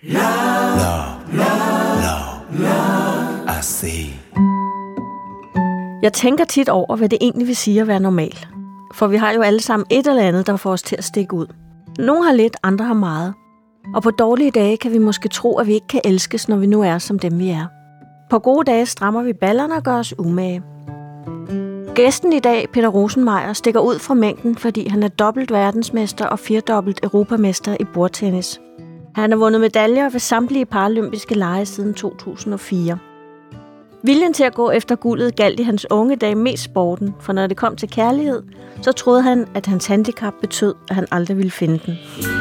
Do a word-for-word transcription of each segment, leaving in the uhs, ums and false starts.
Love, love, love, love, I see. Jeg tænker tit over, hvad det egentlig vil sige at være normal. For vi har jo alle sammen et eller andet, der får os til at stikke ud. Nogle har lidt, andre har meget. Og på dårlige dage kan vi måske tro, at vi ikke kan elskes, når vi nu er som dem, vi er. På gode dage strammer vi ballerne og gør os umage. Gæsten i dag, Peter Rosenmeier, stikker ud fra mængden, fordi han er dobbelt verdensmester og firedobbelt europamester i bordtennis. Han har vundet medaljer ved samtlige paralympiske lege siden to tusind og fire. Viljen til at gå efter guldet galt i hans unge dage mest sporten, for når det kom til kærlighed, så troede han, at hans handicap betød, at han aldrig ville finde den.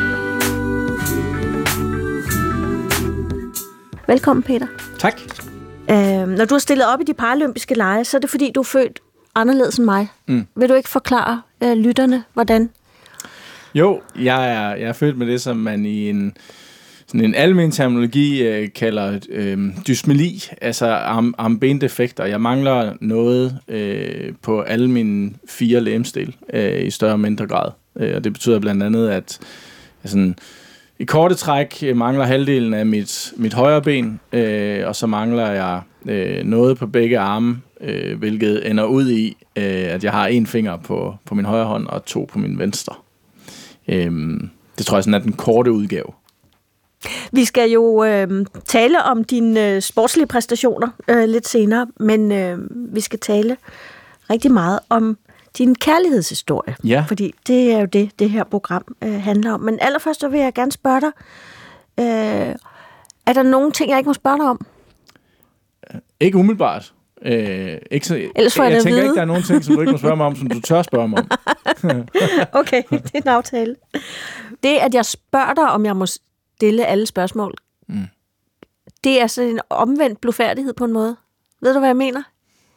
Velkommen, Peter. Tak. Øh, når du har stillet op i de paralympiske lege, så er det fordi, du er født anderledes end mig. Mm. Vil du ikke forklare øh, lytterne, hvordan? Jo, jeg er, jeg er født med det, som man i en, sådan en almen terminologi øh, kalder øh, dysmeli, altså arm, armbendefekter. Jeg mangler noget øh, på alle mine fire legemsdele øh, i større og mindre grad. Øh, og det betyder blandt andet, at jeg sådan, i korte træk mangler halvdelen af mit, mit højre ben, øh, og så mangler jeg øh, noget på begge arme, øh, hvilket ender ud i, øh, at jeg har en finger på, på min højre hånd og to på min venstre. Øh, det tror jeg sådan er den korte udgave. Vi skal jo øh, tale om dine øh, sportslige præstationer øh, lidt senere, men øh, vi skal tale rigtig meget om din kærlighedshistorie. Ja. Fordi det er jo det, det her program øh, handler om. Men allerførst så vil jeg gerne spørge dig, øh, er der nogle ting, jeg ikke må spørge dig om? Ikke umiddelbart. Øh, ikke så, Ellers får jeg, jeg jeg tænker vide. ikke, der er nogen ting, som du ikke må spørge mig om, som du tør spørge mig om. Okay, det er en aftale. Det, at jeg spørger dig, om jeg må stille alle spørgsmål, mm. det er sådan en omvendt blufærdighed på en måde. Ved du, hvad jeg mener?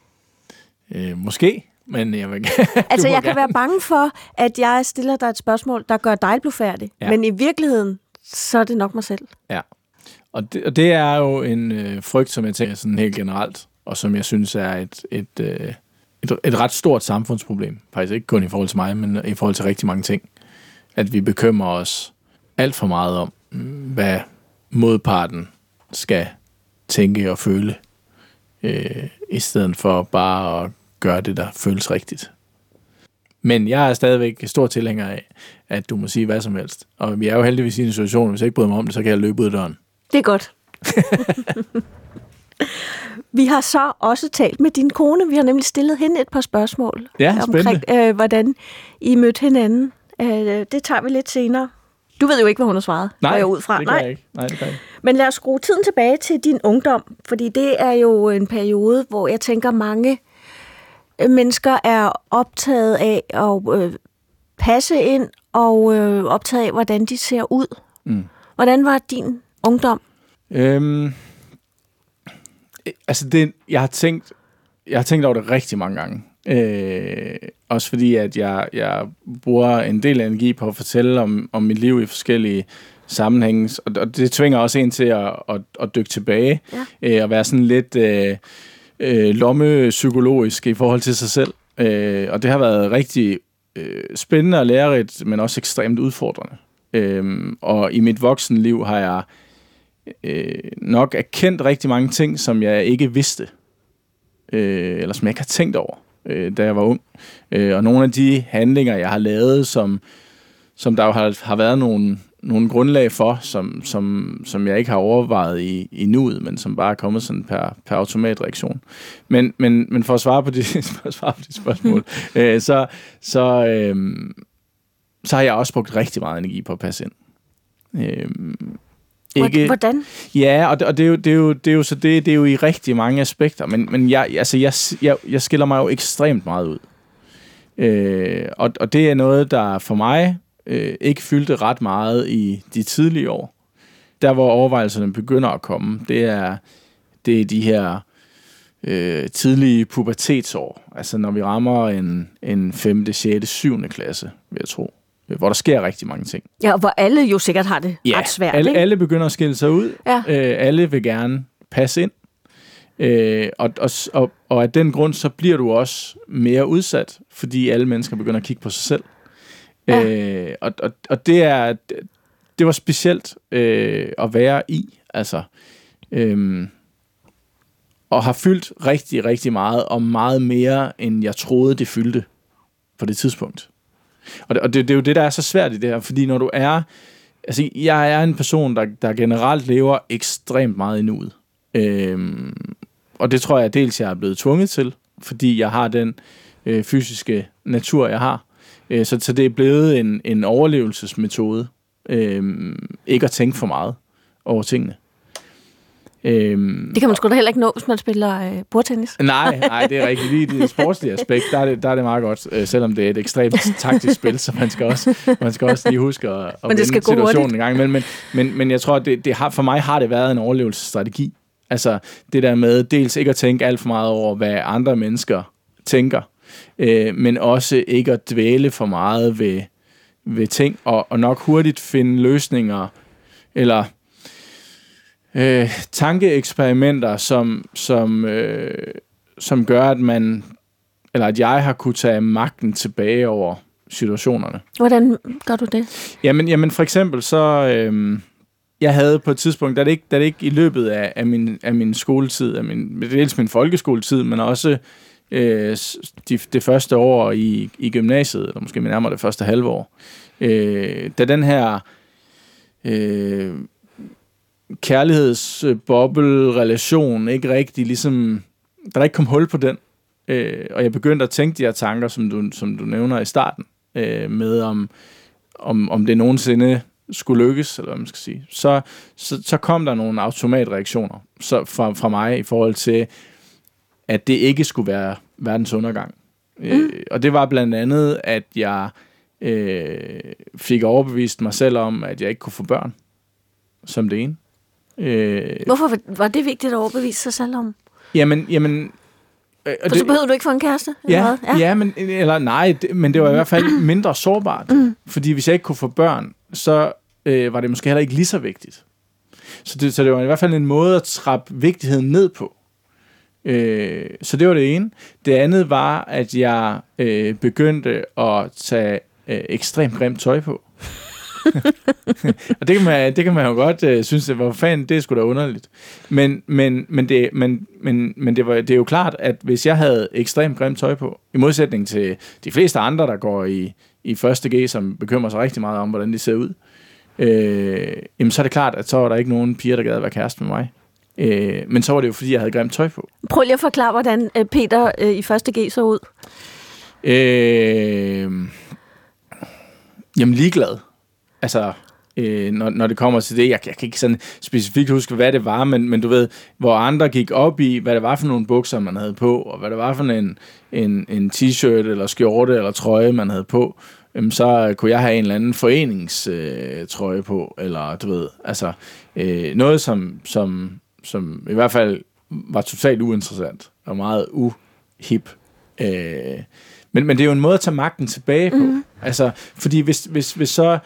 Øh, måske, men jeg vil Altså, jeg gerne. kan være bange for, at jeg stiller dig et spørgsmål, der gør dig blufærdig. Ja. Men i virkeligheden, så er det nok mig selv. Ja, og det, og det er jo en øh, frygt, som jeg tænker sådan helt generelt, og som jeg synes er et, et, øh, et, et ret stort samfundsproblem. Faktisk ikke kun i forhold til mig, men i forhold til rigtig mange ting. At vi bekymrer os alt for meget om, hvad modparten skal tænke og føle, øh, i stedet for bare at gøre det, der føles rigtigt. Men jeg er stadigvæk stor tilhænger af, at du må sige hvad som helst. Og vi er jo heldigvis i en situation, hvis jeg ikke bryder mig om det, så kan jeg løbe ud af døren. Det er godt. Vi har så også talt med din kone. Vi har nemlig stillet hende et par spørgsmål. Ja, omkring, øh, hvordan I mødte hinanden. Øh, det tager vi lidt senere. Du ved jo ikke, hvad hun har svaret. Nej, jeg ud fra. det kan Nej. jeg ikke. Nej, det kan jeg ikke. Men lad os skrue tiden tilbage til din ungdom. Fordi det er jo en periode, hvor jeg tænker, mange mennesker er optaget af at øh, passe ind og øh, optaget af, hvordan de ser ud. Mm. Hvordan var din ungdom? Øhm, altså, det, jeg har tænkt, jeg har tænkt over det rigtig mange gange. Øh, også fordi, at jeg, jeg bruger en del energi på at fortælle om, om mit liv i forskellige sammenhænge, og, og det tvinger også en til at, at, at dykke tilbage, ja. øh, og være sådan lidt øh, øh, lommepsykologisk i forhold til sig selv. Øh, og det har været rigtig øh, spændende og lærerigt, men også ekstremt udfordrende. Øh, og i mit voksenliv har jeg øh, nok erkendt rigtig mange ting, som jeg ikke vidste, øh, eller som jeg ikke har tænkt over, da jeg var ung. Og nogle af de handlinger, jeg har lavet, som, som der jo har, har været nogle, nogle grundlag for, som, som, som jeg ikke har overvejet i, i nuet, men som bare er kommet sådan per, per automatreaktion. Men, men, men for at svare på de, for at svare på de spørgsmål, øh, så, så, øh, så har jeg også brugt rigtig meget energi på at passe ind. Øh, Ikke, Hvordan? Ja, og, det, og det, er jo, det, er jo, det er jo så det, det er jo i rigtig mange aspekter, men, men jeg, altså jeg, jeg, jeg skiller mig jo ekstremt meget ud. Øh, og, og det er noget, der for mig øh, ikke fyldte ret meget i de tidlige år. Der, hvor overvejelserne begynder at komme, det er, det er de her øh, tidlige pubertetsår. Altså når vi rammer en, en femte, sjette, syvende klasse, vil jeg tro. Hvor der sker rigtig mange ting. Ja, og hvor alle jo sikkert har det ja, ret svært. alle, ikke? alle begynder at skille sig ud. Ja. Øh, alle vil gerne passe ind. Øh, og, og, og, og af den grund, så bliver du også mere udsat, fordi alle mennesker begynder at kigge på sig selv. Ja. Øh, og, og, og det er det var specielt øh, at være i, altså, øh, og har fyldt rigtig, rigtig meget, og meget mere, end jeg troede, det fyldte på det tidspunkt. Og det, og det, det er jo det, der er så svært i det her, fordi når du er, altså, jeg er en person, der, der generelt lever ekstremt meget i nuet. Øh, og det tror jeg dels, jeg er blevet tvunget til, fordi jeg har den øh, fysiske natur, jeg har. Øh, så, så det er blevet en, en overlevelsesmetode. Øh, ikke at tænke for meget over tingene. Øh, det kan man sgu da heller ikke nå, hvis man spiller øh, bordtennis. Nej, nej, det er rigtigt. Lige det sportslige aspekt, der er det, der er det meget godt, øh, selvom det er et ekstremt taktisk spil, så man skal også, man skal også lige huske at, at vende situationen en gang imellem. Men, men, men jeg tror, at det, det har, for mig har det været en overlevelsesstrategi. Altså det der med dels ikke at tænke alt for meget over, hvad andre mennesker tænker, øh, men også ikke at dvæle for meget ved, ved ting, og, og nok hurtigt finde løsninger, eller øh, tankeeksperimenter, som, som, øh, som gør, at man, eller at jeg har kunne tage magten tilbage over situationerne. Hvordan gør du det? Jamen, jamen for eksempel så... Øh, Jeg havde på et tidspunkt, da det ikke, da det ikke i løbet af, af, min, af min skoletid, af min, dels min folkeskoletid, men også øh, de, det første år i, i gymnasiet, eller måske nærmere det første halve år, øh, da den her øh, kærlighedsboble-relation ikke rigtig ligesom, der ikke kom hul på den, øh, og jeg begyndte at tænke de her tanker, som du, som du nævner i starten, øh, med om, om, om det nogensinde skulle lykkes, eller hvad man skal sige, så, så, så kom der nogle automatreaktioner så fra, fra mig i forhold til, at det ikke skulle være verdens undergang. Mm. Øh, og det var blandt andet, at jeg øh, fik overbevist mig selv om, at jeg ikke kunne få børn, som det ene. Øh, Hvorfor var det vigtigt at overbevise sig selv om? Jamen, jamen For det, så behøvede du ikke få en kæreste? Ja, ja. ja men, eller nej, det, men det var i hvert fald mindre sårbart. Mm. Fordi hvis jeg ikke kunne få børn, så øh, var det måske heller ikke lige så vigtigt. Så det, så det var i hvert fald en måde at trappe vigtigheden ned på. Øh, så det var det ene. Det andet var, at jeg øh, begyndte at tage øh, ekstremt grimt tøj på. Og det kan man, det kan man jo godt øh, synes, det var fanden, det er sgu da underligt. Men, men, men, det, men, men, men det, var, det er jo klart, at hvis jeg havde ekstremt grimt tøj på, i modsætning til de fleste andre, der går i, i første G, som bekymrer sig rigtig meget om, hvordan de ser ud, øh, jamen så er det klart, at så var der ikke nogen piger, der gad at være kæreste med mig. Øh, men så var det jo, fordi jeg havde grimt tøj på. Prøv lige at forklare, hvordan Peter øh, i første G så ud. Øh, jamen ligeglad. Altså, øh, når, når det kommer til det, jeg, jeg kan ikke sådan specifikt huske, hvad det var, men, men du ved, hvor andre gik op i, hvad det var for nogle bukser, man havde på, og hvad det var for en, en, en t-shirt, eller skjorte, eller trøje, man havde på, øhm, så kunne jeg have en eller anden foreningstrøje øh, på, eller du ved, altså, øh, noget, som, som, som i hvert fald var totalt uinteressant, og meget uhip. Øh, men, men det er jo en måde at tage magten tilbage på. Mm. Altså, fordi hvis, hvis, hvis så...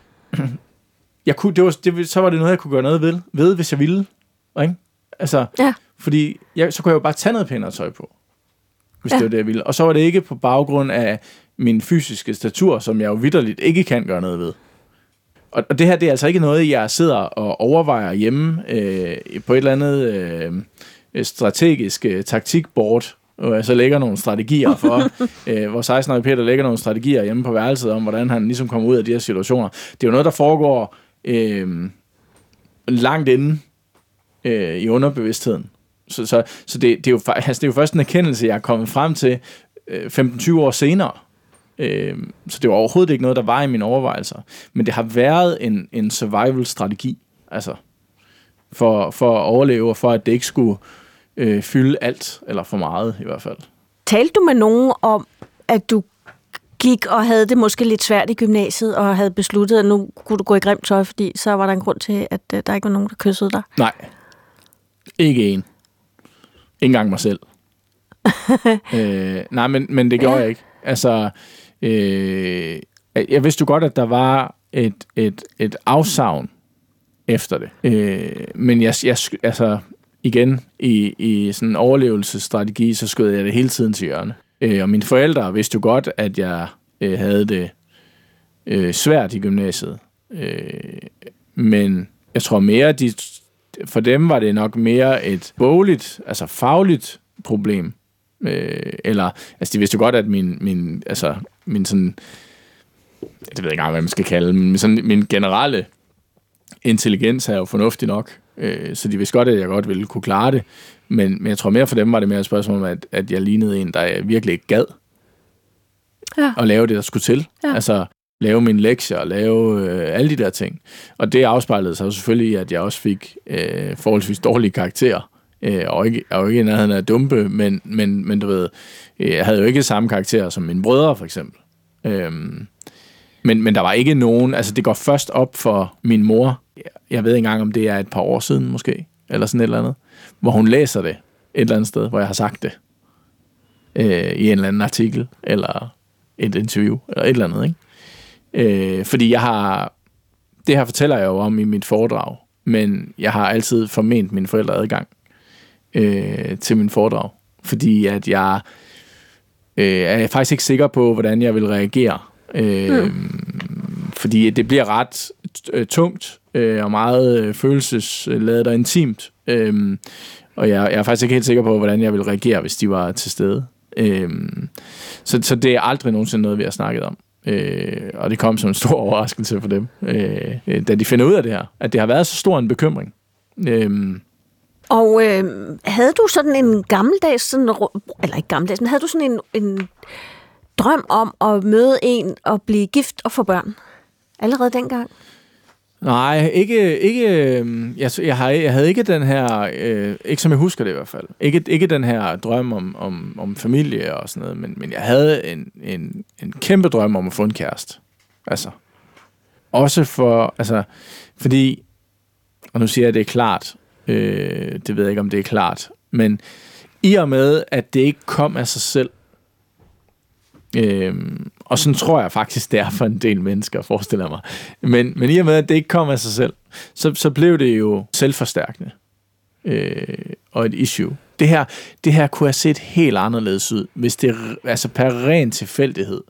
Jeg kunne, det var, det, så var det noget, jeg kunne gøre noget ved, ved hvis jeg ville. Ikke? Altså, ja. Fordi jeg, så kunne jeg jo bare tage noget pænere tøj på, hvis ja. det var det, jeg ville. Og så var det ikke på baggrund af min fysiske statur, som jeg jo vitterligt ikke kan gøre noget ved. Og, og det her, det er altså ikke noget, jeg sidder og overvejer hjemme øh, på et eller andet øh, strategisk øh, taktikboard, og jeg så lægger nogle strategier for, øh, hvor seksten-årige Peter lægger nogle strategier hjemme på værelset om, hvordan han ligesom kommer ud af de her situationer. Det er jo noget, der foregår øh, langt inde øh, i underbevidstheden. Så, så, så det, det, er jo, altså, det er jo først en erkendelse, jeg er kommet frem til øh, femten til tyve år senere. Øh, så det var overhovedet ikke noget, der var i mine overvejelser. Men det har været en, en survival-strategi, altså for, for at overleve, og for at det ikke skulle Øh, fylde alt, eller for meget i hvert fald. Talte du med nogen om, at du gik og havde det måske lidt svært i gymnasiet, og havde besluttet, at nu kunne du gå i grimt tøj, fordi så var der en grund til, at uh, der ikke var nogen, der kyssede dig? Nej. Ikke en. Ikke engang mig selv. øh, nej, men, men det gjorde ja. jeg ikke. Altså, øh, jeg vidste jo godt, at der var et, et, et afsavn efter det. Øh, men jeg, jeg altså... igen, i, i sådan en overlevelsesstrategi, så skød jeg det hele tiden til hjørne. Øh, og mine forældre vidste jo godt, at jeg øh, havde det øh, svært i gymnasiet. Øh, men jeg tror mere, de, for dem var det nok mere et bogligt, altså fagligt problem. Øh, eller, altså de vidste jo godt, at min, min, altså, min sådan, det ved jeg ikke engang, hvad man skal kalde, men sådan, min generelle intelligens er jo fornuftig nok. Øh, så de vidste godt, at jeg godt ville kunne klare det. Men, men jeg tror mere for dem var det mere et spørgsmål om, at, at jeg lignede en, der virkelig ikke gad ja. at lave det, der skulle til. Ja. Altså lave mine lektier, lave øh, alle de der ting. Og det afspejlede sig jo selvfølgelig i, at jeg også fik øh, forholdsvis dårlige karakterer. Øh, og ikke, og ikke i nærheden af dumpe, men, men, men du ved, jeg havde jo ikke samme karakterer som mine brødre, for eksempel. Øhm, men, men der var ikke nogen, altså det går først op for min mor, jeg ved ikke engang, om det er et par år siden måske, eller sådan et eller andet, hvor hun læser det et eller andet sted, hvor jeg har sagt det, øh, i en eller anden artikel, eller et interview, eller et eller andet, ikke? Øh, fordi jeg har, det her fortæller jeg jo om i mit foredrag, men jeg har altid forment mine forældre adgang øh, til min foredrag, fordi at jeg øh, er faktisk ikke sikker på, hvordan jeg vil reagere, øh, mm. fordi det bliver ret øh, tungt, øh, og meget øh, følelsesladet og intimt, øh, og jeg, jeg er faktisk ikke helt sikker på, hvordan jeg vil reagere, hvis de var til stede. Øh, så, så det er aldrig nogensinde noget, vi har snakket om. Øh, og det kom som en stor overraskelse for dem, øh, da de finder ud af det her, at det har været så stor en bekymring. Øh, og øh, havde du sådan en gammeldags, sådan, eller ikke gammeldags, men havde du sådan en, en drøm om at møde en og blive gift og få børn? Allerede dengang? Nej, ikke, ikke jeg, jeg, har, jeg havde ikke den her, øh, ikke som jeg husker det i hvert fald, ikke, ikke den her drøm om, om, om familie og sådan noget, men, men jeg havde en, en, en kæmpe drøm om at få en kæreste. Altså, også for, altså, fordi, og nu siger jeg, at det er klart, øh, det ved jeg ikke, om det er klart, men i og med, at det ikke kom af sig selv, Øhm, og sådan tror jeg faktisk, det er for en del mennesker, forestiller mig. Men, men i og med, at det ikke kom af sig selv, så, så blev det jo selvforstærkende øh, og et issue. Det her, det her kunne have set helt anderledes ud, hvis det altså per ren tilfældighed.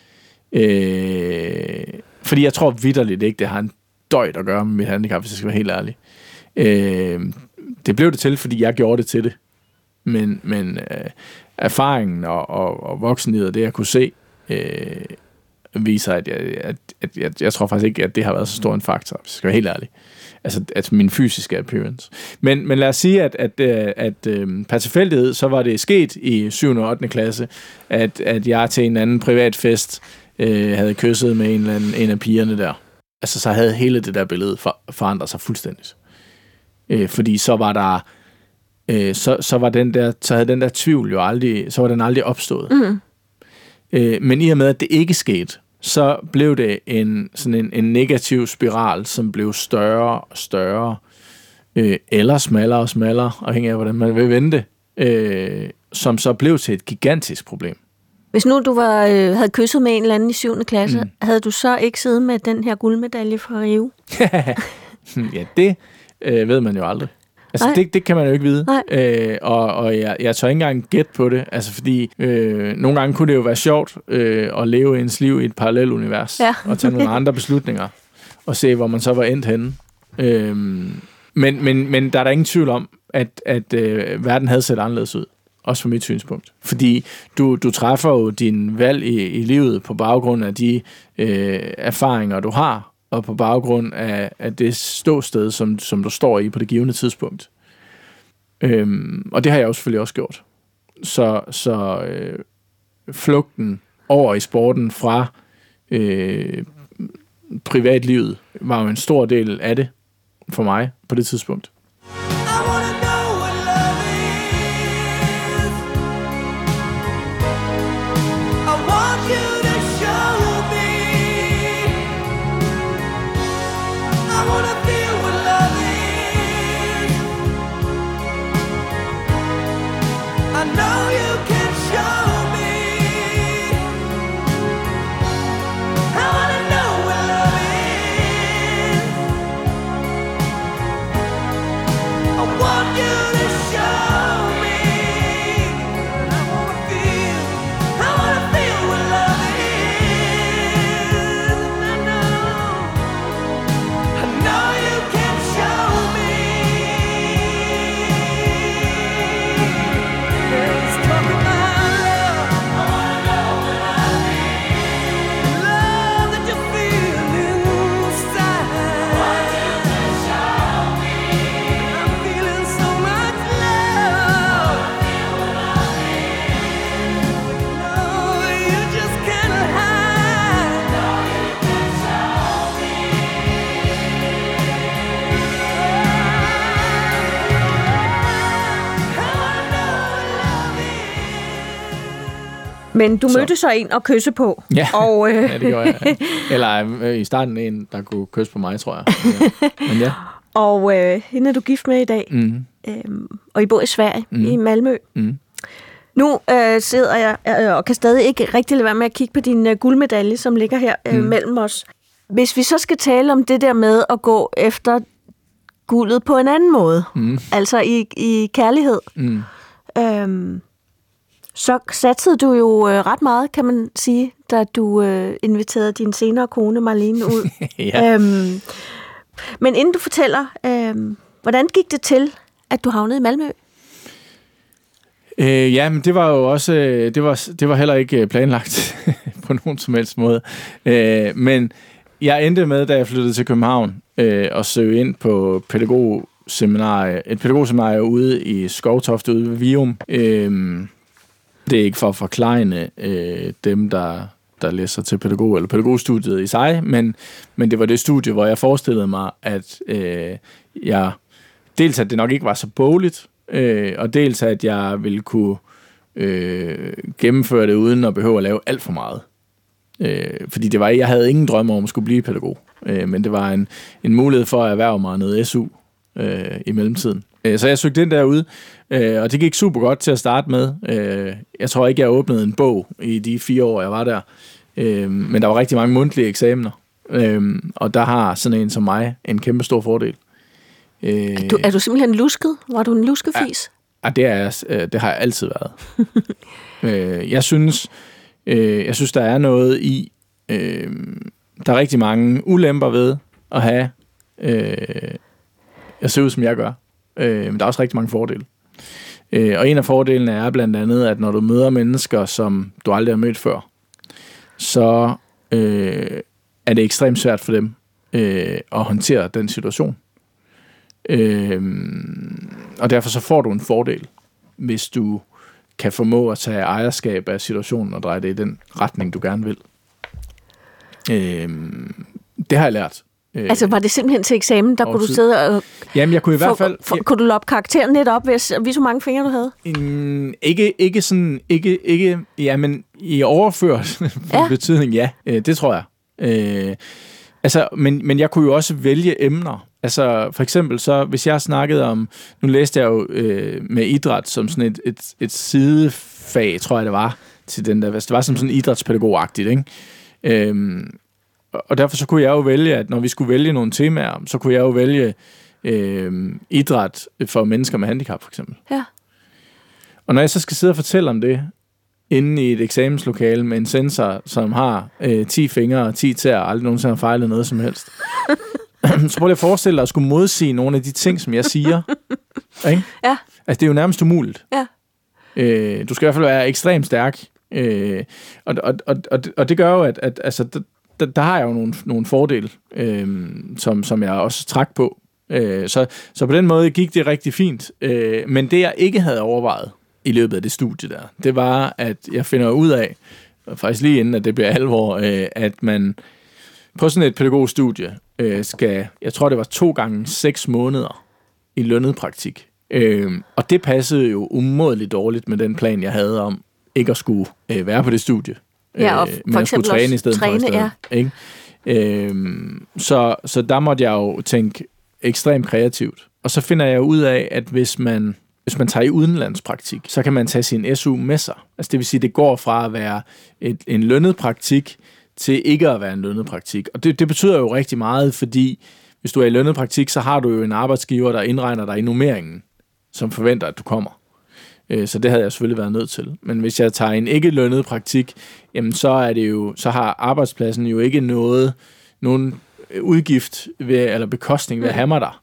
Øh, fordi jeg tror vitterligt ikke, det har en døjt at gøre med mit handicap, hvis jeg skal være helt ærlig. Øh, det blev det til, fordi jeg gjorde det til det. Men, men øh, erfaringen og, og, og voksenlivet og det, jeg kunne se, øh, viser, at jeg, at, at jeg, jeg tror faktisk ikke, at det har været så stor en faktor, hvis jeg skal være helt ærlig. Altså, at min fysiske appearance. Men, men lad os sige, at, at, at, at øh, per tilfældighed, så var det sket i syvende og ottende klasse, at, at jeg til en anden privat fest øh, havde kysset med en, eller anden, en af pigerne der. Altså, så havde hele det der billede for, forandret sig fuldstændigt. Øh, fordi så var der Så, så, var den der, så havde den der tvivl jo aldrig, så var den aldrig opstået. Mm. Øh, men i og med, at det ikke skete, så blev det en, sådan en, en negativ spiral, som blev større og større, øh, eller smallere og smallere, afhængig af, hvordan man vil vente, øh, som så blev til et gigantisk problem. Hvis nu du var, øh, havde kysset med en eller anden i syvende klasse, mm. havde du så ikke siddet med den her guldmedalje fra Rio? Ja, det øh, ved man jo aldrig. Altså, det, det kan man jo ikke vide. Øh, og og jeg, jeg tør ikke engang gætte på det, altså fordi øh, nogle gange kunne det jo være sjovt øh, at leve ens liv i et parallelt univers, ja. Og tage nogle andre beslutninger, og se, hvor man så var endt henne. Øh, men, men, men der er der ingen tvivl om, at, at øh, verden havde set anderledes ud, også fra mit synspunkt. Fordi du, du træffer jo din valg i, i livet på baggrund af de øh, erfaringer, du har, og på baggrund af, af det ståsted, som, som du står i på det givende tidspunkt. Øhm, og det har jeg jo selvfølgelig også gjort. Så, så øh, flugten over i sporten fra øh, privatlivet var jo en stor del af det for mig på det tidspunkt. Men du Så. mødte så en at kysse på. Ja, og, øh... ja det gjorde jeg. Eller øh, i starten en, der kunne kysse på mig, tror jeg. Ja. Men ja. Og øh, hende er du gift med i dag. Mm. Øhm, og I bor i Sverige, mm. i Malmø. Mm. Nu øh, sidder jeg øh, og kan stadig ikke rigtig lade være med at kigge på din øh, guldmedalje, som ligger her øh, mm. mellem os. Hvis vi så skal tale om det der med at gå efter guldet på en anden måde, mm. altså i, i kærlighed, mm. øhm, så satsede du jo øh, ret meget, kan man sige, da du øh, inviterede din senere kone Marlene ud. ja. øhm, men inden du fortæller, øh, hvordan gik det til, at du havnede i Malmø? Øh, ja, men det var jo også, det var, det var heller ikke planlagt på nogen som helst måde. Øh, men jeg endte med, da jeg flyttede til København, øh, at søge ind på pædagogseminarie, et pædagogseminarie ude i Skovtoft ude ved Vium. Øh, det er ikke for at forklejne øh, dem, der, der læser til pædagog eller pædagogstudiet i sig, men, men det var det studie, hvor jeg forestillede mig, at øh, jeg dels at det nok ikke var så bogligt, Øh, og dels at jeg ville kunne øh, gennemføre det uden at behøve at lave alt for meget. Øh, fordi det var, jeg havde ingen drømme om at skulle blive pædagog, øh, men det var en, en mulighed for at erhverve mig noget S U øh, i mellemtiden. Øh, så jeg søgte den derude, øh, og det gik super godt til at starte med. Øh, jeg tror ikke, jeg åbnede en bog i de fire år, jeg var der, øh, men der var rigtig mange mundtlige eksamener, øh, og der har sådan en som mig en kæmpe stor fordel. Er du, er du simpelthen lusket? Var du en luskefis? Ja, det, er, det har jeg altid været. jeg synes, jeg synes, der er noget i, der er rigtig mange ulemper ved at have, jeg ser ud, som jeg gør, men der er også rigtig mange fordele. Og en af fordelene er blandt andet, at når du møder mennesker, som du aldrig har mødt før, så er det ekstremt svært for dem at håndtere den situation. Øhm, og derfor så får du en fordel, hvis du kan formå at tage ejerskab af situationen og dreje det i den retning, du gerne vil. Øhm, det har jeg lært. Altså var det simpelthen til eksamen, der kunne du sidde og... Jamen jeg kunne i hvert fald... For, for, kunne du loppe karakteren lidt op, hvis vise hvor mange fingre du havde? Mm, ikke, ikke sådan... Ikke, ikke, ja, men i overført ja. betydning, ja. Øh, det tror jeg. Øh, altså, men, men jeg kunne jo også vælge emner. Altså for eksempel så, hvis jeg snakkede om, nu læste jeg jo øh, med idræt som sådan et, et, et sidefag, tror jeg det var, til den der, det var som sådan idrætspædagog-agtigt, ikke? Øhm, og derfor så kunne jeg jo vælge, at når vi skulle vælge nogle temaer, så kunne jeg jo vælge øh, idræt for mennesker med handicap, for eksempel. Ja. Og når jeg så skal sidde og fortælle om det, inde i et eksamenslokale med en sensor, som har øh, ti fingre og ti tæer, og aldrig nogensinde har fejlet noget som helst, så prøv lige at forestille dig at skulle modsige nogle af de ting, som jeg siger. Ikke? Ja. Altså, det er jo nærmest umuligt. Ja. Øh, du skal i hvert fald være ekstremt stærk. Øh, og, og, og, og, og det gør jo, at, at altså, der, der har jeg jo nogle, nogle fordele, øh, som, som jeg også trak på. Øh, så, så på den måde gik det rigtig fint. Øh, men det, jeg ikke havde overvejet i løbet af det studie der, det var, at jeg finder ud af, faktisk lige inden, at det bliver alvor, øh, at man på sådan et pædagogstudie øh, skal, jeg tror det var to gange seks måneder i lønnet praktik. Øh, og det passede jo umådeligt dårligt med den plan, jeg havde om ikke at skulle øh, være på det studie. Ja, og øh, for men at skulle træne i stedet træne, for i stedet, ja. ikke? Øh, så, så der måtte jeg jo tænke ekstremt kreativt. Og så finder jeg ud af, at hvis man, hvis man tager i udenlandspraktik, så kan man tage sin S U med sig. Altså det vil sige, det går fra at være et, en lønnet praktik til ikke at være en lønnet praktik. Og det, det betyder jo rigtig meget, fordi hvis du er i lønnet praktik, så har du jo en arbejdsgiver, der indregner dig i nummeringen, som forventer, at du kommer. Så det havde jeg selvfølgelig været nødt til. Men hvis jeg tager en ikke lønnet praktik, jamen så er det jo, så har arbejdspladsen jo ikke noget, nogen udgift ved, eller bekostning ved at have mig der.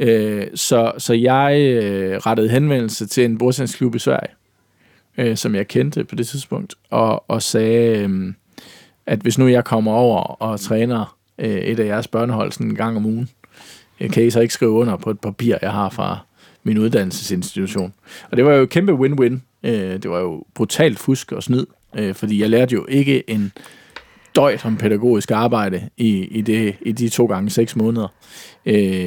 Så, så jeg rettede henvendelse til en bordtennisklub i Sverige, som jeg kendte på det tidspunkt, og, og sagde, at hvis nu jeg kommer over og træner et af jeres børnehold sådan en gang om ugen, kan I så ikke skrive under på et papir, jeg har fra min uddannelsesinstitution. Og det var jo et kæmpe win-win. Det var jo brutalt fusk og snyd, fordi jeg lærte jo ikke en døjt om pædagogisk arbejde i, i, det, i de to gange seks måneder.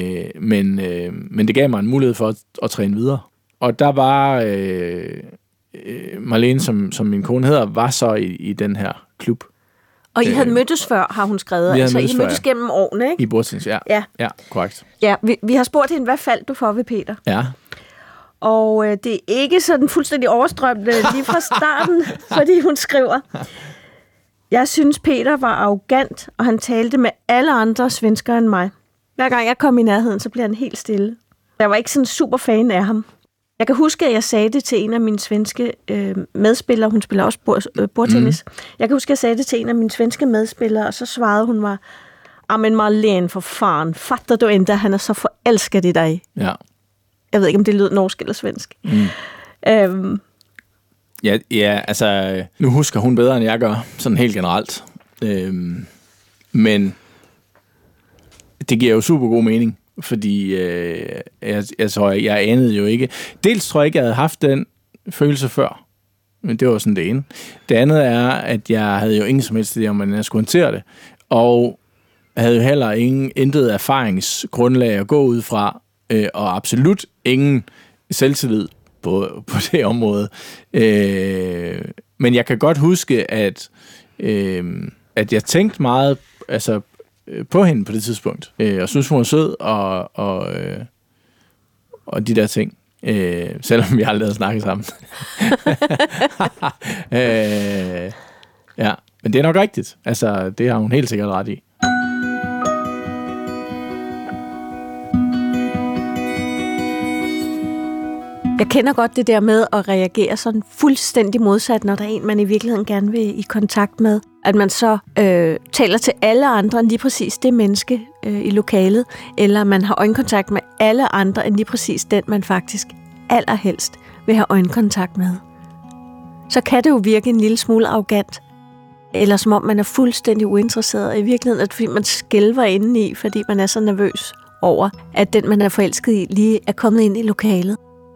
Men, men det gav mig en mulighed for at, at træne videre. Og der var, øh, Marlene, som, som min kone hedder, var så i, i den her klub. Og I havde øh, mødtes før, har hun skrevet. Altså, I mødtes før, gennem årene, ikke? I bordtennis, ja. Ja, ja korrekt. Ja, vi, vi har spurgt hende, hvad faldt du for ved Peter? Ja. Og øh, det er ikke sådan fuldstændig overstrømmende lige fra starten, fordi hun skriver, jeg synes, Peter var arrogant, og han talte med alle andre svenskere end mig. Hver gang jeg kom i nærheden, så blev han helt stille. Jeg var ikke sådan super fan af ham. Jeg kan huske, at jeg sagde det til en af mine svenske øh, medspillere. Hun spiller også bord, øh, bordtennis. Mm. Jeg kan huske, at jeg sagde det til en af mine svenske medspillere, og så svarede hun mig, men Marlene, for faren, fatter du endda, han er så forelsket i dig? Ja. Jeg ved ikke, om det lød norsk eller svensk. Mm. Øhm. Ja, ja, altså, nu husker hun bedre, end jeg gør, sådan helt generelt. Øhm, men det giver jo super god mening, fordi øh, jeg, jeg tror, jeg anede jo ikke. Dels tror jeg ikke, jeg havde haft den følelse før, men det var sådan det ene. Det andet er, at jeg havde jo ingen som helst idé om, hvordan jeg skulle håndtere det, og havde jo heller ingen intet erfaringsgrundlag at gå ud fra, øh, og absolut ingen selvtillid på, på det område. Øh, men jeg kan godt huske, at, øh, at jeg tænkte meget altså, på hende på det tidspunkt, øh, og synes, hun var sød, og, og, øh, og de der ting. Øh, selvom vi aldrig havde snakket sammen. øh, ja, men det er nok rigtigt. Altså, det har hun helt sikkert ret i. Jeg kender godt det der med at reagere sådan fuldstændig modsat, når der er en, man i virkeligheden gerne vil i kontakt med. At man så øh, taler til alle andre end lige præcis det menneske øh, i lokalet, eller man har øjenkontakt med alle andre end lige præcis den, man faktisk allerhelst vil have øjenkontakt med. Så kan det jo virke en lille smule arrogant, eller som om man er fuldstændig uinteresseret. I virkeligheden er det, fordi man skælver indeni, fordi man er så nervøs over, at den, man er forelsket i, lige er kommet ind i lokalet.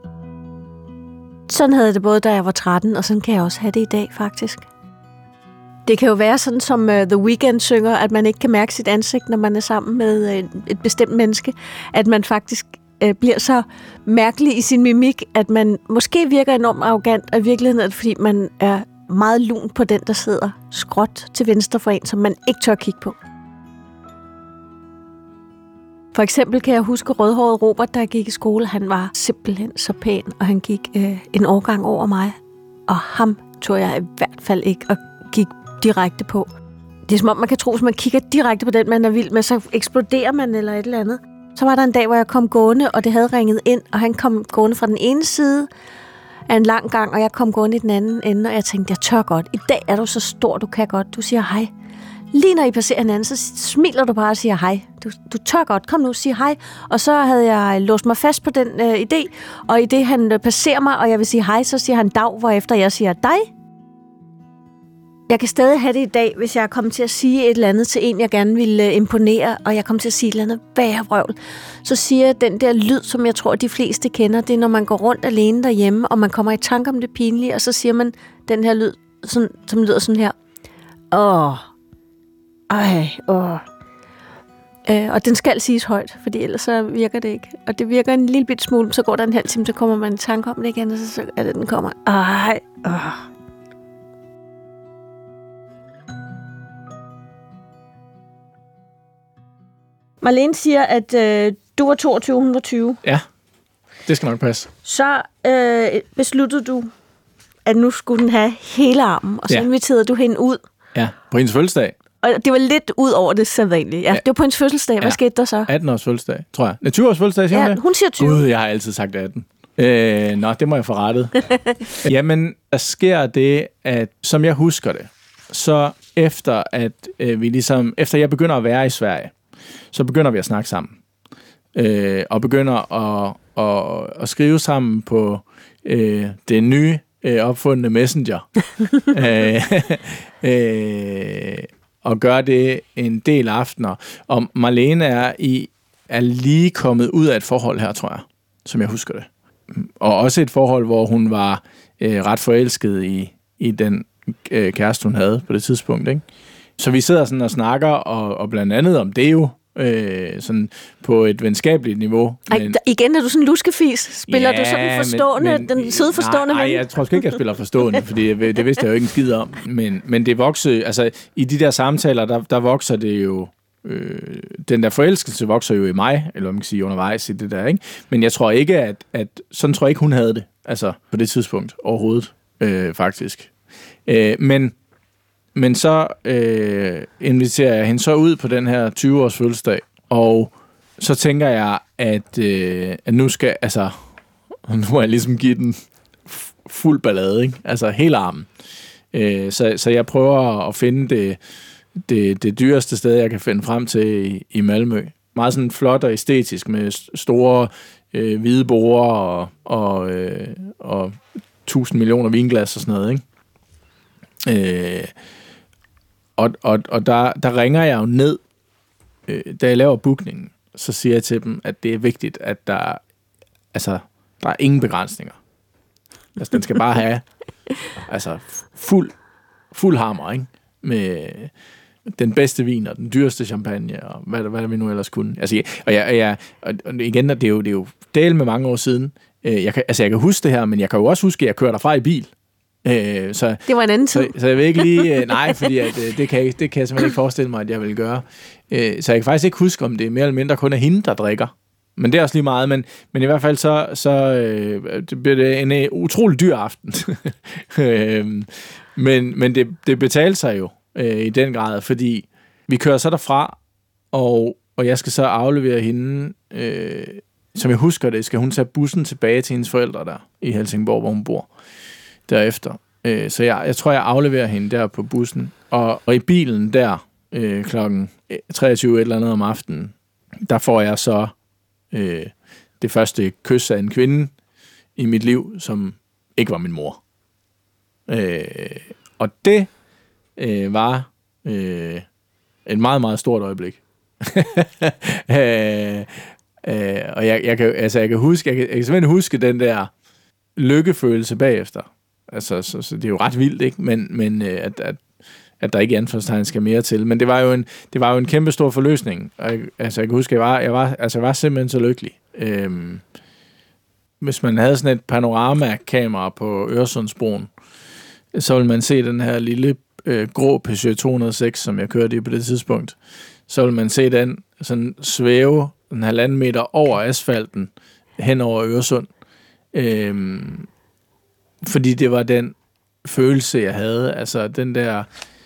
Sådan havde det både, da jeg var tretten, og sådan kan jeg også have det i dag, faktisk. Det kan jo være sådan, som uh, The Weeknd synger, at man ikke kan mærke sit ansigt, når man er sammen med uh, et bestemt menneske. At man faktisk uh, bliver så mærkelig i sin mimik, at man måske virker enormt arrogant, og i virkeligheden er det, fordi man er meget lun på den, der sidder skråt til venstre for en, som man ikke tør kigge på. For eksempel kan jeg huske rødhåret Robert, der gik i skole. Han var simpelthen så pæn, og han gik øh, en årgang over mig. Og ham tog jeg i hvert fald ikke at gik direkte på. Det er som om, man kan tro, at man kigger direkte på den, man er vild med, så eksploderer man eller et eller andet. Så var der en dag, hvor jeg kom gående, og det havde ringet ind, og han kom gående fra den ene side af en lang gang, og jeg kom gående i den anden ende, og jeg tænkte, jeg tør godt. I dag er du så stor, du kan godt. Du siger hej. Lige når I passerer hinanden, så smiler du bare og siger hej. Du, du tør godt. Kom nu, sig hej. Og så havde jeg låst mig fast på den øh, idé, og i det han øh, passerer mig, og jeg vil sige hej, så siger han dag, hvorefter jeg siger dig. Jeg kan stadig have det i dag, hvis jeg er kommet til at sige et eller andet til en, jeg gerne vil øh, imponere, og jeg kommer til at sige et eller andet bærevrøvl. Så siger jeg den der lyd, som jeg tror, de fleste kender, det er, når man går rundt alene derhjemme, og man kommer i tanke om det pinlige, og så siger man den her lyd, sådan, som lyder sådan her. Åh, ej, åh. Øh, og den skal siges højt, fordi ellers så virker det ikke. Og det virker en lille bit smule, så går der en halv time, så kommer man i tanke om det igen, og så er det, den kommer. Ej, åh. Marlene siger, at øh, du var toogtyve, hun var tyve. Ja, det skal nok passe. Så øh, besluttede du, at nu skulle den have hele armen, og så ja. inviterede du hende ud. Ja, på hendes fødselsdag. Og det var lidt ud over det sædvanlige. Ja, ja. Det var på hendes fødselsdag. Hvad ja. skete der så? atten års fødselsdag, tror jeg. tyve års fødselsdag, siger ja, hun det? Hun siger tyve. Gud, jeg har altid sagt atten. Øh, nå, det må jeg få rettet. Jamen, der sker det, at som jeg husker det, så efter at øh, vi ligesom, efter jeg begynder at være i Sverige, så begynder vi at snakke sammen. Øh, og begynder at, at, at skrive sammen på øh, det nye øh, opfundne Messenger. øh, øh, og gør det en del aftener. Og Marlene er, i, er lige kommet ud af et forhold her, tror jeg, som jeg husker det. Og også et forhold, hvor hun var øh, ret forelsket i, i den øh, kæreste, hun havde på det tidspunkt. Ikke? Så vi sidder sådan og snakker, og, og blandt andet om det jo, øh, sådan på et venskabeligt niveau. Ej, men, der, igen er du sådan en luskefis. Spiller ja, du sådan forstående, men, men, den søde forstående nej, ven? Nej, jeg tror sgu ikke, jeg spiller forstående, fordi det, det vidste jeg jo ikke en skid om. Men, men det vokser, altså i de der samtaler, der, der vokser det jo, øh, den der forelskelse vokser jo i mig, eller man kan sige undervejs i det der, ikke? Men jeg tror ikke, at, at sådan tror jeg ikke, hun havde det, altså på det tidspunkt overhovedet, øh, faktisk. Øh, men Men så øh, inviterer jeg hende så ud på den her tyve-års fødselsdag, og så tænker jeg, at, øh, at nu skal, altså, nu må jeg ligesom give den fuld ballade, ikke? Altså hele armen. Øh, så, så jeg prøver at finde det, det, det dyreste sted, jeg kan finde frem til i, i Malmø. Meget sådan flot og æstetisk, med store øh, hvide borde og, og, øh, og tusind millioner vinglas og sådan noget, ikke? Øh, Og, og, og der, der ringer jeg jo ned, øh, da jeg laver bookningen, så siger jeg til dem, at det er vigtigt, at der, altså, der er ingen begrænsninger. Altså, den skal bare have altså, fuld, fuld hammer, ikke? Med den bedste vin og den dyreste champagne, og hvad, hvad vi nu ellers kunne. Altså, og, jeg, jeg, og igen, det er jo, det er jo del med mange år siden. Jeg kan, altså, jeg kan huske det her, men jeg kan jo også huske, at jeg kører derfra i bil. Øh, så, det var en anden tid. Så, så jeg vil ikke lige... Øh, nej, fordi at, øh, det, kan jeg, det kan jeg simpelthen ikke forestille mig, at jeg vil gøre. Øh, så jeg kan faktisk ikke huske, om det er mere eller mindre kun er hende, der drikker. Men det er også lige meget. Men, men i hvert fald så, så øh, det bliver det en øh, utrolig dyr aften. øh, men men det, det betalte sig jo øh, i den grad, fordi vi kører så derfra, og, og jeg skal så aflevere hende... Øh, som jeg husker det, skal hun tage bussen tilbage til hendes forældre der i Helsingborg, hvor hun bor. Derefter. Øh, så jeg, jeg tror, jeg afleverer hende der på bussen. Og, og i bilen der, øh, klokken treogtyve et eller andet om aftenen, der får jeg så øh, det første kys af en kvinde i mit liv, som ikke var min mor. Øh, og det øh, var øh, et meget, meget stort øjeblik. øh, øh, og jeg, jeg, kan, altså, jeg kan huske, jeg kan, jeg kan simpelthen huske den der lykkefølelse bagefter. Altså, så, så det er jo ret vildt, ikke? Men, men at, at, at der ikke i anførselstegn skal mere til. Men det var jo en, det var jo en kæmpe stor forløsning. Og jeg, altså, jeg kan huske, jeg var, jeg var, altså, jeg var simpelthen så lykkelig. Øhm, hvis man havde sådan et panoramakamera på Øresundsbroen, så ville man se den her lille øh, grå Peugeot to hundrede og seks, som jeg kørte i på det tidspunkt. Så ville man se den sådan svæve en halvanden meter over asfalten hen over Øresund. Øhm, fordi det var den følelse, jeg havde. Altså den der,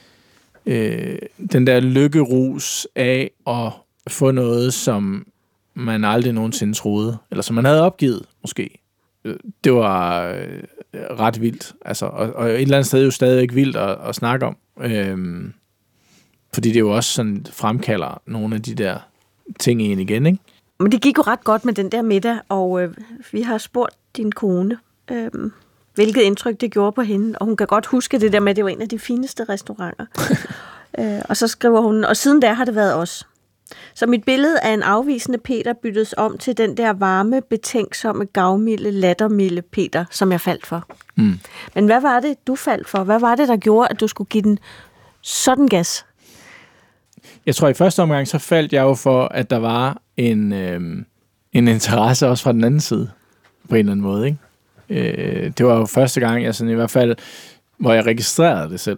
øh, den der lykkerus af at få noget, som man aldrig nogensinde troede, eller som man havde opgivet, måske. Det var øh, ret vildt. Altså, og, og et eller andet sted jo stadigvæk vildt at, at snakke om. Øhm, fordi det jo også sådan fremkalder nogle af de der ting en igen, ikke? Men det gik jo ret godt med den der middag, og øh, vi har spurgt din kone, øh, hvilket indtryk det gjorde på hende, og hun kan godt huske det der med, at det var en af de fineste restauranter. øh, og så skriver hun, og siden da har det været os. Så mit billede af en afvisende Peter byttes om til den der varme, betænksomme, gavmilde, lattermilde Peter, som jeg faldt for. Mm. Men hvad var det, du faldt for? Hvad var det, der gjorde, at du skulle give den sådan gas? Jeg tror, i første omgang, så faldt jeg jo for, at der var en, øh, en interesse også fra den anden side, på en eller anden måde, ikke? Øh, det var jo første gang, jeg sådan i hvert fald, hvor jeg registrerede det selv.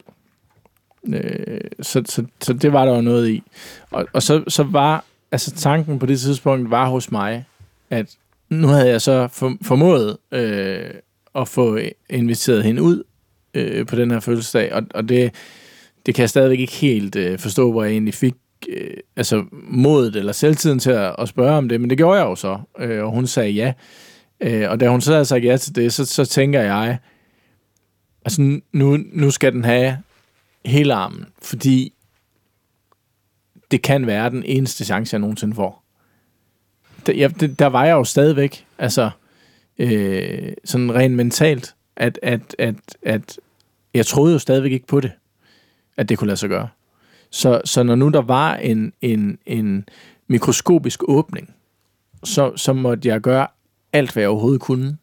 Øh, så, så, så det var der jo noget i. Og, og så, så var, altså tanken på det tidspunkt var hos mig, at nu havde jeg så for, formået øh, at få inviteret hende ud øh, på den her fødselsdag, og, og det, det kan jeg stadigvæk ikke helt øh, forstå, hvor jeg egentlig fik øh, altså modet eller selvtiden til at, at spørge om det, men det gjorde jeg jo så, øh, og hun sagde ja. Øh, og da hun så havde sagt ja til det, så, så tænker jeg, altså nu, nu skal den have hele armen, fordi det kan være den eneste chance, jeg nogensinde får. Der, ja, det, der var jeg jo stadigvæk, altså øh, sådan rent mentalt, at, at, at, at jeg troede jo stadigvæk ikke på det, at det kunne lade sig gøre. Så, så når nu der var en, en, en mikroskopisk åbning, så, så måtte jeg gøre alt, hvad jeg overhovedet kunne,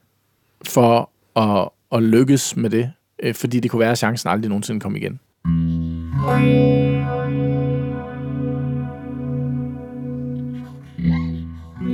for at, at lykkes med det, øh, fordi det kunne være, at chancen aldrig nogensinde kom igen.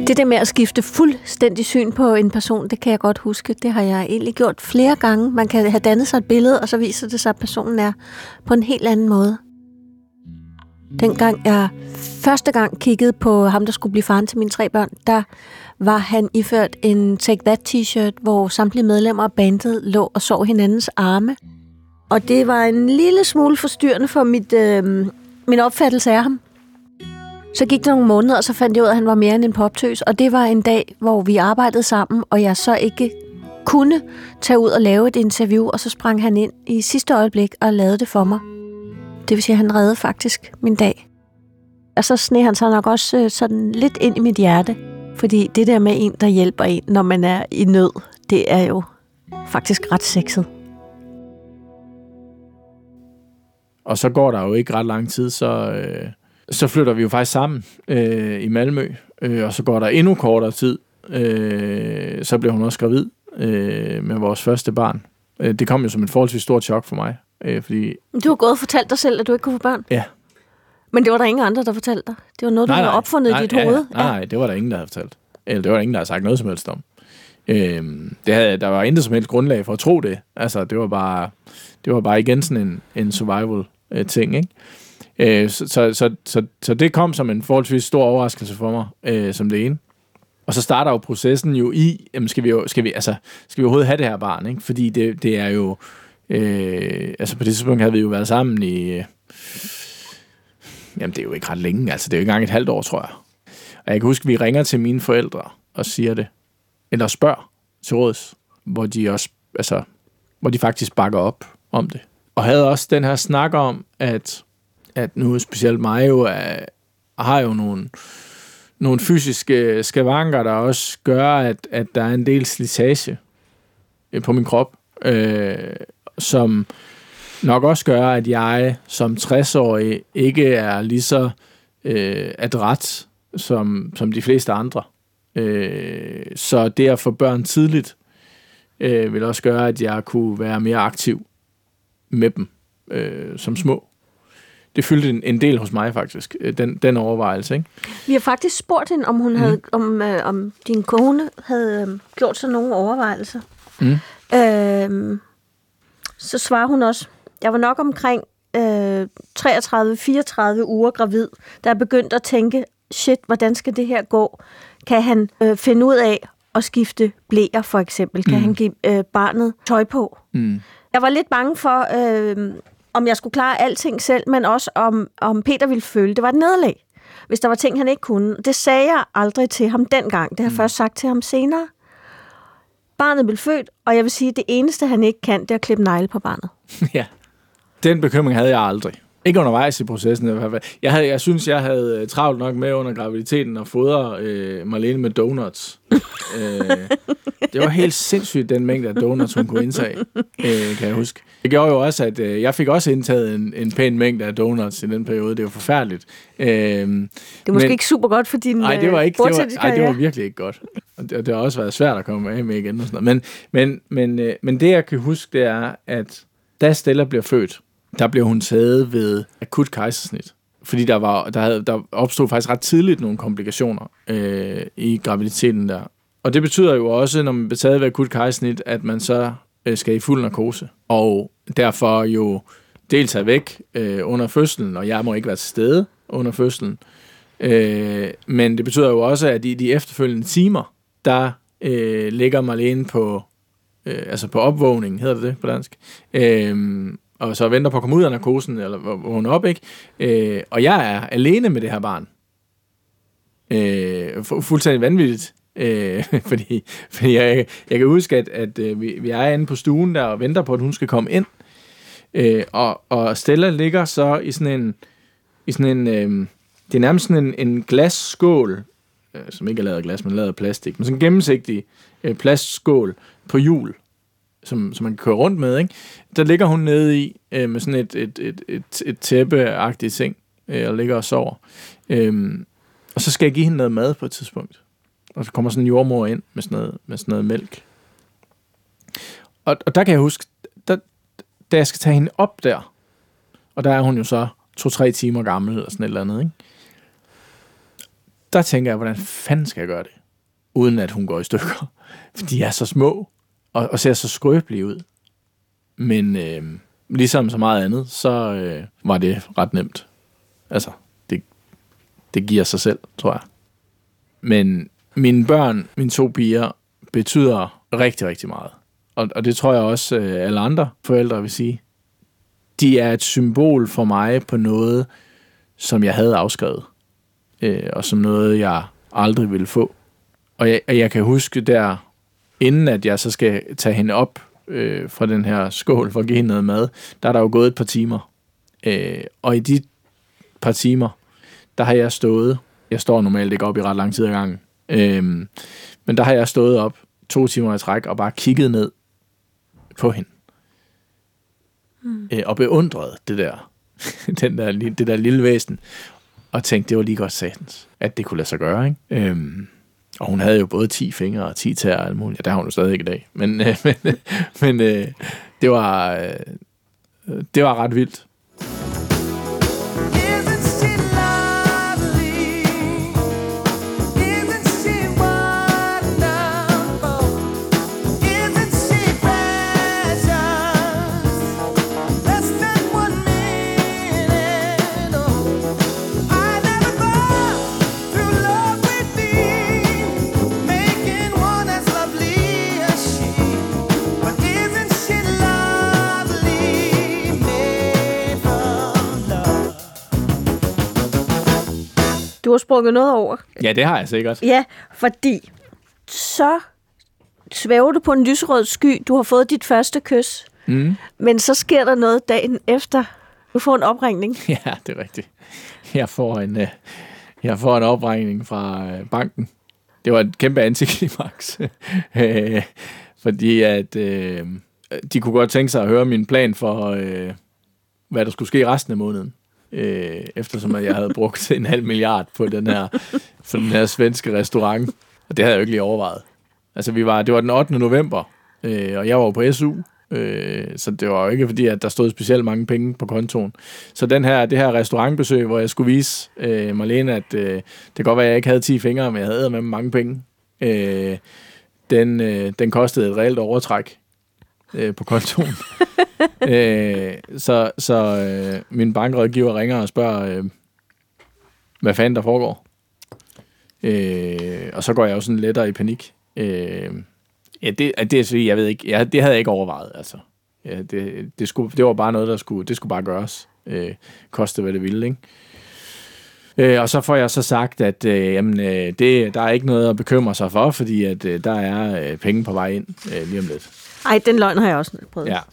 Det der med at skifte fuldstændig syn på en person, det kan jeg godt huske. Det har jeg egentlig gjort flere gange. Man kan have dannet sig et billede, og så viser det sig, at personen er på en helt anden måde. Dengang jeg første gang kiggede på ham, der skulle blive faren til mine tre børn, der var han iført en Take That t-shirt, hvor samtlige medlemmer af bandet lå og sov hinandens arme. Og det var en lille smule forstyrrende for mit, øh, min opfattelse af ham. Så gik der nogle måneder, og så fandt jeg ud af, at han var mere end en poptøs. Og det var en dag, hvor vi arbejdede sammen, og jeg så ikke kunne tage ud og lave et interview, og så sprang han ind i sidste øjeblik og lavede det for mig. Det vil sige, at han reddede faktisk min dag. Og så sneg han sig nok også sådan lidt ind i mit hjerte. Fordi det der med en, der hjælper en, når man er i nød, det er jo faktisk ret sexet. Og så går der jo ikke ret lang tid, så, øh, så flytter vi jo faktisk sammen øh, i Malmø. Øh, og så går der endnu kortere tid. Øh, så bliver hun også gravid øh, med vores første barn. Øh, det kom jo som et forholdsvis stort chok for mig. Øh, fordi du har gået og fortalt dig selv, at du ikke kunne få børn? Ja. Men det var der ingen andre, der fortalte dig? Det var noget, du nej, havde nej, opfundet nej, i dit ja, hoved? Nej, nej, det var der ingen, der havde fortalt. Eller det var der ingen, der havde sagt noget som helst om. Øhm, det havde, der var intet som helst grundlag for at tro det. Altså, det var bare, det var bare igen sådan en, en survival-ting, ikke? Øh, så, så, så, så, så det kom som en forholdsvis stor overraskelse for mig, øh, som det ene. Og så starter jo processen jo i, jamen skal vi jo, skal vi, altså, skal vi overhovedet have det her barn, ikke? Fordi det, det er jo, øh, altså på det tidspunkt havde vi jo været sammen i, øh, jamen det er jo ikke ret længe, altså det er jo ikke engang et halvt år, tror jeg. Og jeg kan huske, at vi ringer til mine forældre og siger det, eller spørger til råds, hvor de også, altså, hvor de faktisk bakker op om det. Og havde også den her snak om, at, at nu specielt mig jo er, har jo nogle, nogle fysiske skavanker, der også gør, at, at der er en del slitage på min krop, øh, som nok også gør, at jeg som tres-årig ikke er lige så øh, adræt som, som de fleste andre. Øh, så det at få børn tidligt øh, vil også gøre, at jeg kunne være mere aktiv med dem øh, som små. Det fyldte en, en del hos mig faktisk, den, den overvejelse, ikke? Vi har faktisk spurgt hende, om hun mm. havde, om, øh, om din kone havde øh, gjort sådan nogle overvejelser. Mm. Øh, så svarer hun også, jeg var nok omkring øh, treogtredive fireogtredive uger gravid, da jeg begyndte at tænke, shit, hvordan skal det her gå? Kan han øh, finde ud af at skifte bleer, for eksempel? Kan mm. han give øh, barnet tøj på? Mm. Jeg var lidt bange for, øh, om jeg skulle klare alting selv, men også om, om Peter ville føle, det var et nederlag, hvis der var ting, han ikke kunne. Det sagde jeg aldrig til ham dengang. Det har jeg mm. først sagt til ham senere. Barnet blev født, og jeg vil sige, at det eneste, han ikke kan, det er at klippe negle på barnet. Ja, den bekymring havde jeg aldrig. Ikke undervejs i processen. Jeg, havde, jeg synes, jeg havde travlt nok med under graviditeten at fodre øh, Marlene med donuts. øh, det var helt sindssygt, den mængde af donuts, hun kunne indtage, øh, kan jeg huske. Det gjorde jo også, at øh, jeg fik også indtaget en, en pæn mængde af donuts i den periode. Det var forfærdeligt. Øh, det er måske men, ikke super godt for din nej, det var ikke, det var, ej, det var virkelig ikke godt. Og det, det har også været svært at komme af med igen. Og sådan noget. Men, men, men, øh, men det, jeg kan huske, det er, at da Stella bliver født, der blev hun taget ved akut kejsersnit. Fordi der, var, der, havde, der opstod faktisk ret tidligt nogle komplikationer øh, i graviditeten der. Og det betyder jo også, når man bliver taget ved akut kejsersnit, at man så øh, skal i fuld narkose. Og derfor jo dels tage væk øh, under fødslen, og jeg må ikke være til stede under fødslen. Øh, men det betyder jo også, at i de efterfølgende timer, der øh, ligger Marlene på, øh, altså på opvågning, hedder det det på dansk, øh, og så venter på at komme ud af narkosen, eller vågne op, ikke? Øh, og jeg er alene med det her barn. Øh, fuldstændig vanvittigt. Øh, fordi fordi jeg, jeg kan huske, at, at vi, vi er inde på stuen der, og venter på, at hun skal komme ind. Øh, og, og Stella ligger så i sådan en, i sådan en øh, det er nærmest sådan en, en glasskål, øh, som ikke er lavet af glas, men lavet af plastik, men sådan en gennemsigtig øh, plastskål på hjul, som, som man kan køre rundt med, ikke? Der ligger hun nede i, øh, med sådan et, et, et, et, et tæppe-agtigt ting, øh, og ligger og sover. Øh, og så skal jeg give hende noget mad på et tidspunkt. Og så kommer sådan en jordmor ind med sådan noget, med sådan noget mælk. Og, og der kan jeg huske, der, da jeg skal tage hende op der, og der er hun jo så to-tre timer gammel, eller sådan et eller andet, ikke? der tænker jeg, hvordan fanden skal jeg gøre det, uden at hun går i stykker? For de er så små, og, og ser så skrøbelige ud. Men øh, ligesom så meget andet, så øh, var det ret nemt. Altså, det, det giver sig selv, tror jeg. Men mine børn, mine to piger, betyder rigtig, rigtig meget. Og, og det tror jeg også øh, alle andre forældre vil sige. De er et symbol for mig på noget, som jeg havde afskrevet. Øh, og som noget, jeg aldrig ville få. Og jeg, og jeg kan huske der, inden at jeg så skal tage hende op øh, fra den her skål for at give hende noget mad, der er der jo gået et par timer. Øh, og i de par timer, der har jeg stået, jeg står normalt ikke op i ret lang tid ad gangen, øh, men der har jeg stået op to timer i træk og bare kigget ned på hende. Mm. Øh, og beundret det der, den der, det der lille væsen, og tænkte, det var lige godt satans, at det kunne lade sig gøre, ikke? Øhm, og hun havde jo både ti fingre og ti tæer og alt muligt. Ja, der har hun jo stadig ikke i dag. Men, øh, men, men øh, det var øh, det var ret vildt. Du har sprunget noget over. Ja, det har jeg sikkert. Ja, fordi så svæver du på en lyserød sky. Du har fået dit første kys. Mm. Men så sker der noget dagen efter. Du får en opringning. Ja, det er rigtigt. Jeg får en, jeg får en opringning fra banken. Det var et kæmpe antiklimaks. Fordi at øh, de kunne godt tænke sig at høre min plan for, øh, hvad der skulle ske resten af måneden. Øh, eftersom jeg havde brugt en halv milliard på den her, for den her svenske restaurant. Og det havde jeg jo ikke lige overvejet. Altså, vi var, det var den ottende november, øh, og jeg var jo på S U, øh, så det var jo ikke fordi, at der stod specielt mange penge på kontoen. Så den her, det her restaurantbesøg, hvor jeg skulle vise øh, Marlene, at øh, det kan godt være, at jeg ikke havde ti fingre, men jeg havde med mange penge. Øh, den, øh, den kostede et reelt overtræk øh, på kontoen. øh, så så øh, min bankrådgiver ringer og spørger, øh, hvad fanden der foregår. Øh, og så går jeg jo sådan lettere i panik. Øh, ja, det, det er jeg ved ikke, jeg, det havde jeg ikke overvejet. Altså. Ja, det, det, skulle, det var bare noget, der skulle, det skulle bare gøres. Øh, koste hvad det ville, ikke? Øh, og så får jeg så sagt, at øh, jamen, øh, det, der er ikke noget at bekymre sig for, fordi at, øh, der er øh, penge på vej ind øh, lige om lidt. Ej, den løgn har jeg også prøvet. Ja.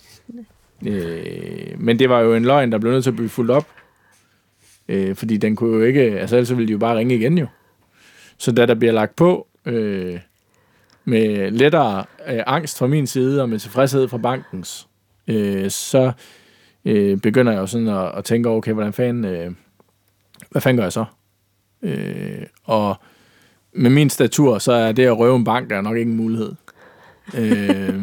Øh, men det var jo en løgn, der blev nødt til at blive fuldt op. Øh, fordi den kunne jo ikke, altså ellers ville de jo bare ringe igen jo. Så da der bliver lagt på øh, med lettere øh, angst fra min side og med tilfredshed fra bankens, øh, så øh, begynder jeg jo sådan at, at tænke, okay, hvordan fanden, øh, hvad fanden gør jeg så? Øh, og med min statur, så er det at røve en bank, der er nok ikke en mulighed. øh,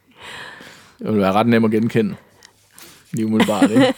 det vil være ret nemt at genkende. Lige umiddelbart, ikke?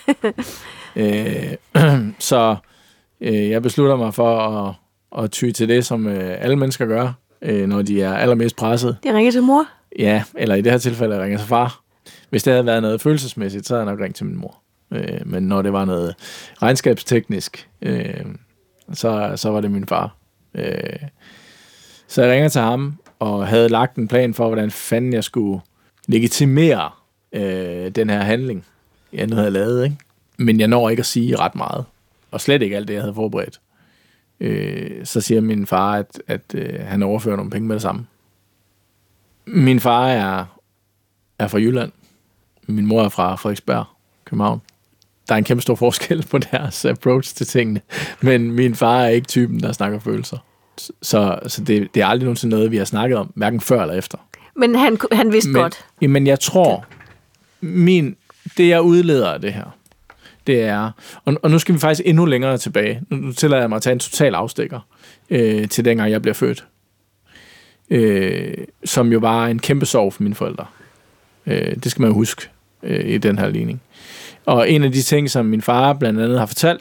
øh, så øh, jeg beslutter mig for at, at ty til det, som øh, alle mennesker gør, øh, når de er allermest presset. De ringer til mor? Ja, eller i det her tilfælde ringer til far. Hvis det havde været noget følelsesmæssigt, så havde jeg nok ringet til min mor. Øh, men når det var noget regnskabsteknisk, øh, så, så var det min far. Øh, så jeg ringer til ham, og havde lagt en plan for, hvordan fanden jeg skulle legitimere øh, den her handling, jeg nu havde lavet, ikke? Men jeg når ikke at sige ret meget. Og slet ikke alt det, jeg havde forberedt. Øh, så siger min far, at, at øh, han overfører nogle penge med det samme. Min far er, er fra Jylland. Min mor er fra Frederiksberg, København. Der er en kæmpe stor forskel på deres approach til tingene. Men min far er ikke typen, der snakker følelser. Så, så det, det er aldrig nogensinde noget, vi har snakket om, hverken før eller efter. Men han, han vidste men, godt. Men jeg tror, min, det jeg udleder af det her, det er, og, og nu skal vi faktisk endnu længere tilbage. Nu, nu tillader jeg mig at tage en total afstikker øh, til dengang jeg bliver født. Øh, som jo var en kæmpe sorg for mine forældre. Øh, det skal man huske øh, i den her ligning. Og en af de ting, som min far blandt andet har fortalt,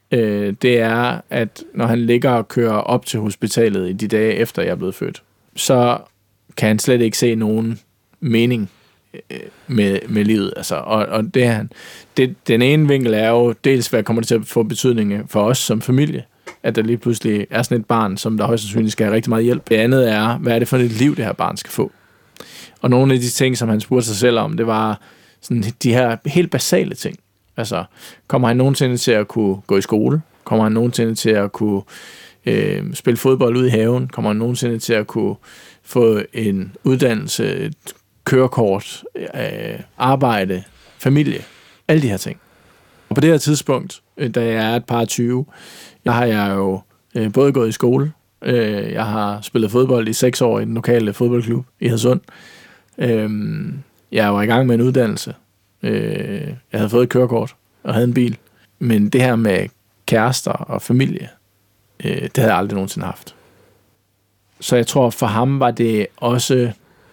øh, det er, at når han ligger og kører op til hospitalet i de dage efter, jeg er blevet født, så kan han slet ikke se nogen mening øh, med, med livet. Altså, og og det, han, det, den ene vinkel er jo dels, hvad kommer det til at få betydning for os som familie, at der lige pludselig er sådan et barn, som der højst sandsynligt skal have rigtig meget hjælp. Det andet er, hvad er det for et liv, det her barn skal få? Og nogle af de ting, som han spurgte sig selv om, det var sådan de her helt basale ting. Altså, kommer han nogensinde til at kunne gå i skole? Kommer han nogensinde til at kunne øh, spille fodbold ude i haven? Kommer han nogensinde til at kunne få en uddannelse, et kørekort, øh, arbejde, familie? Alle de her ting. Og på det her tidspunkt, da jeg er et par tyve, der har jeg jo øh, både gået i skole, øh, jeg har spillet fodbold i seks år i den lokale fodboldklub i Hadsund. Øh, jeg var i gang med en uddannelse. Øh, jeg havde fået et kørekort og havde en bil. Men det her med kærester og familie, øh, det havde jeg aldrig nogensinde haft. Så jeg tror, for ham var det også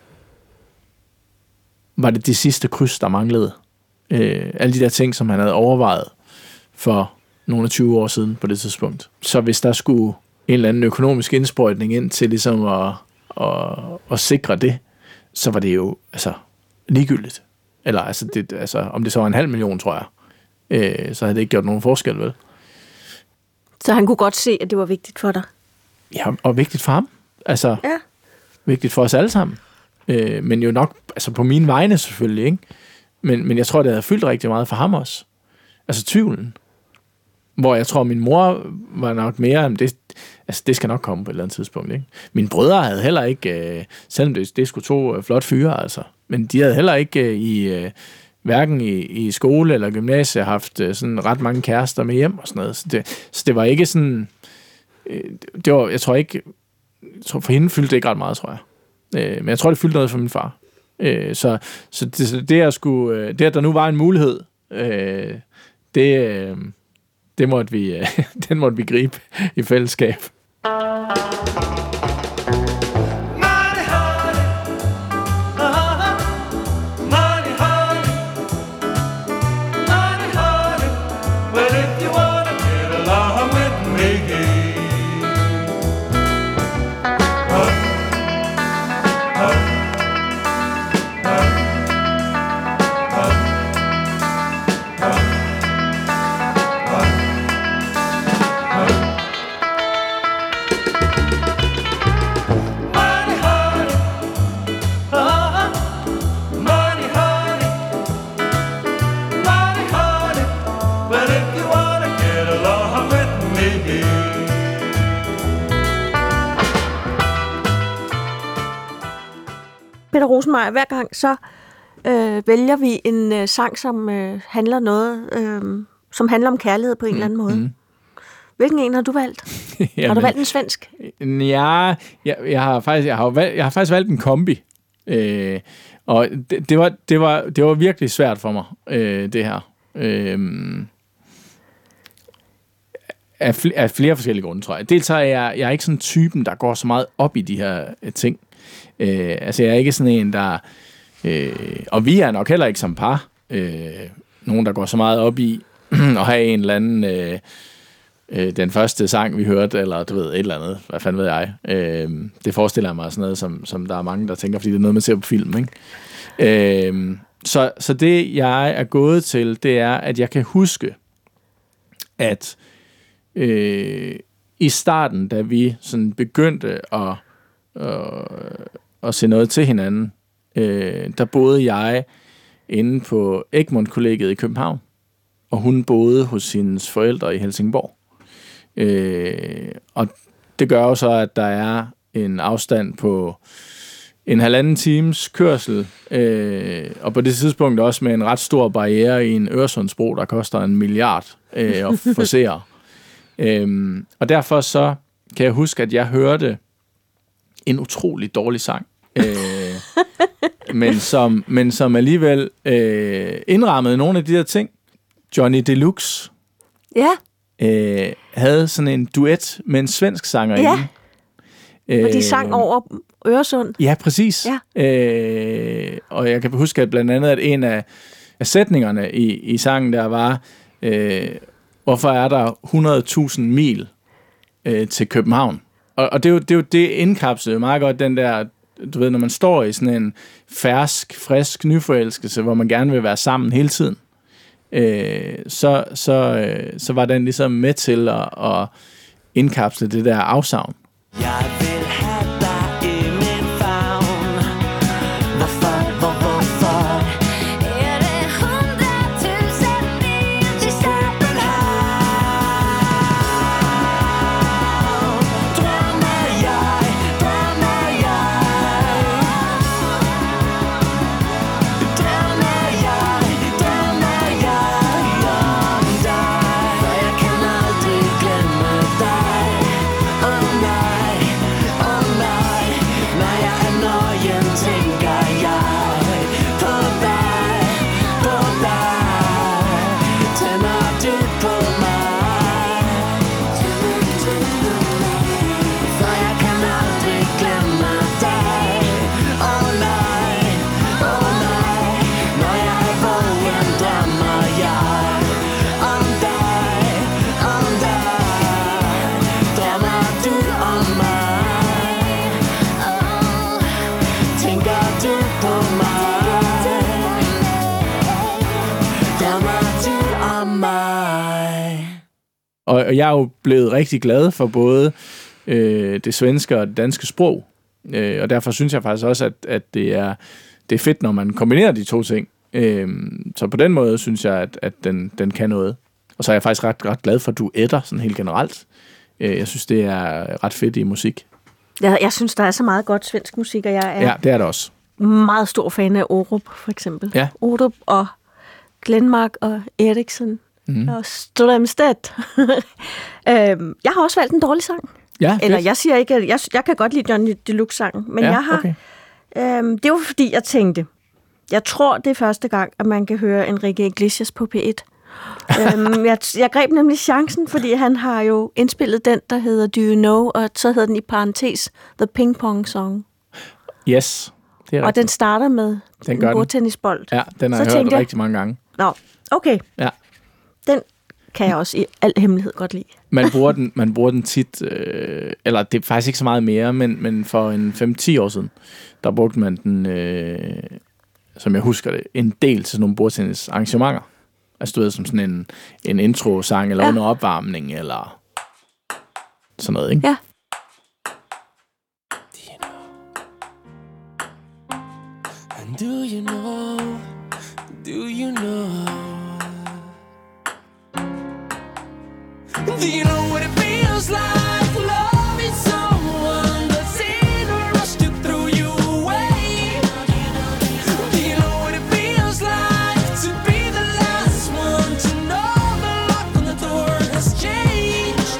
var det det sidste kryds, der manglede. Øh, alle de der ting, som han havde overvejet for nogle af tyve år siden på det tidspunkt. Så hvis der skulle en eller anden økonomisk indsprøjtning ind til ligesom at, at, at sikre det, så var det jo altså ligegyldigt. Eller altså, det, altså om det så var en halv million, tror jeg, øh, så havde det ikke gjort nogen forskel, vel? Så han kunne godt se, at det var vigtigt for dig? Ja, og vigtigt for ham. Altså, ja. Vigtigt for os alle sammen. Øh, men jo nok, altså på mine vegne selvfølgelig, ikke? Men, men jeg tror, det havde fyldt rigtig meget for ham også. Altså tvivlen. Hvor jeg tror, min mor var nok mere, det, altså det skal nok komme på et eller andet tidspunkt, ikke? Mine brødre havde heller ikke, øh, selvom det, det skulle to øh, flot fyre, altså, men de havde heller ikke øh, i, øh, hverken i, i skole eller gymnasie haft øh, sådan ret mange kærester med hjem og sådan noget. Så det, så det var ikke sådan, øh, det var, jeg tror ikke, jeg tror for hende fyldte det ikke ret meget, tror jeg. Øh, men jeg tror, det fyldte noget for min far. Øh, så så det, det, at skulle, øh, det, at der nu var en mulighed, øh, det... Øh, Det måtte vi, den måtte vi gribe i fællesskab. Peter Rosenmeier, hver gang så øh, vælger vi en øh, sang, som øh, handler noget, øh, som handler om kærlighed på en mm, eller anden måde. Mm. Hvilken en har du valgt? Jamen, har du valgt en svensk? Ja, jeg, jeg har faktisk jeg har valgt, jeg har faktisk valgt en kombi. Øh, og det, det var det var det var virkelig svært for mig øh, det her. Øh, af, fl- af flere forskellige grunde, tror jeg. Dels er jeg jeg er ikke sådan typen, der går så meget op i de her ting. Øh, altså jeg er ikke sådan en, der øh, og vi er nok heller ikke som par øh, nogen, der går så meget op i at have en eller anden øh, øh, den første sang vi hørte, eller du ved, et eller andet, hvad fanden ved jeg, øh, det forestiller jeg mig sådan noget, som, som der er mange, der tænker, fordi det er noget, man ser på film, ikke? Øh, så, så det jeg er gået til, det er, at jeg kan huske, at øh, i starten, da vi sådan begyndte at Og, og se noget til hinanden, øh, der boede jeg inde på Egmont-kollegiet i København, og hun boede hos hendes forældre i Helsingborg. Øh, og det gør jo så, at der er en afstand på en halvanden times kørsel, øh, og på det tidspunkt også med en ret stor barriere i en Øresundsbro, der koster en milliard øh, at forsere. øh, og derfor så kan jeg huske, at jeg hørte en utrolig dårlig sang, øh, men, som, men som alligevel øh, indrammede nogle af de der ting. Johnny Deluxe ja. øh, havde sådan en duet med en svensk sangerinde. Ja, og de sang over Øresund. Ja, præcis. Ja. Øh, og jeg kan huske, at blandt andet, at en af, af sætningerne i, i sangen der var, øh, hvorfor er der hundrede tusind mil øh, til København? Og, og det er jo det, er jo det indkapslet meget godt, den der, du ved, når man står i sådan en fersk, frisk nyforelskelse, hvor man gerne vil være sammen hele tiden, øh, så, så, øh, så var den ligesom med til at, at indkapsle det der afsavn. Jeg vil have dig i min favn. Hvorfor, hvor, hvorfor? Er det hundredtusind mil til København? Drømmer jeg, drømmer jeg. Drømmer jeg, drømmer jeg om dig. For jeg kan aldrig glemme dig. Oh nej, oh nej. Når jeg er nøgen, tænker jeg på dig, på dig. Tænder du på mig? For jeg kan aldrig glemme dig. Oh nej, oh nej. Når jeg er vågen, drømmer jeg om dig, om dig. Drømmer du om mig? Oh, tænker du på mig? Drømmer du om mig? Og, og jeg er jo blevet rigtig glad for både øh, det svenske og det danske sprog. Øh, og derfor synes jeg faktisk også, at, at det, er, det er fedt, når man kombinerer de to ting. Øh, så på den måde synes jeg, at, at den, den kan noget. Og så er jeg faktisk ret, ret glad for duetter, sådan helt generelt. Øh, jeg synes, det er ret fedt i musik. Jeg, jeg synes, der er så meget godt svensk musik, og jeg er Ja, det er det også. meget stor fan af Orup, for eksempel. Ja. Orup og Glenmark og Eriksen Mhm. og Strømstedt. øhm, jeg har også valgt en dårlig sang. Ja, Eller fedt. jeg siger ikke, at jeg, jeg kan godt lide Johnny Deluxe-sangen, men Ja, jeg har... okay. Øhm, det var fordi, jeg tænkte, jeg tror, det er første gang, at man kan høre Enrique Iglesias på P et. øhm, jeg, jeg greb nemlig chancen, fordi han har jo indspillet den, der hedder Do You Know, og så hedder den i parentes The Ping Pong Song. Yes, det er Og rigtigt. den starter med Den en gør den. bordtennisbold. Ja, den har Så jeg hørt tænkte jeg- rigtig mange gange. Nå, okay. Ja. Den kan jeg også i al hemmelighed godt lide. Man bruger den, man bruger den tit, øh, eller det er faktisk ikke så meget mere, men, men for en fem til ti år siden, der brugte man den, øh, som jeg husker det, en del til sådan nogle bordtennisarrangementer. Altså du ved, som sådan en, en intro-sang, eller Ja. ja. under opvarmning, eller sådan noget, ikke? Ja. And do you know, do you know, do you know what it feels like loving someone that's in a rush to throw you away? Do you know what it feels like to be the last one to know the lock on the door has changed?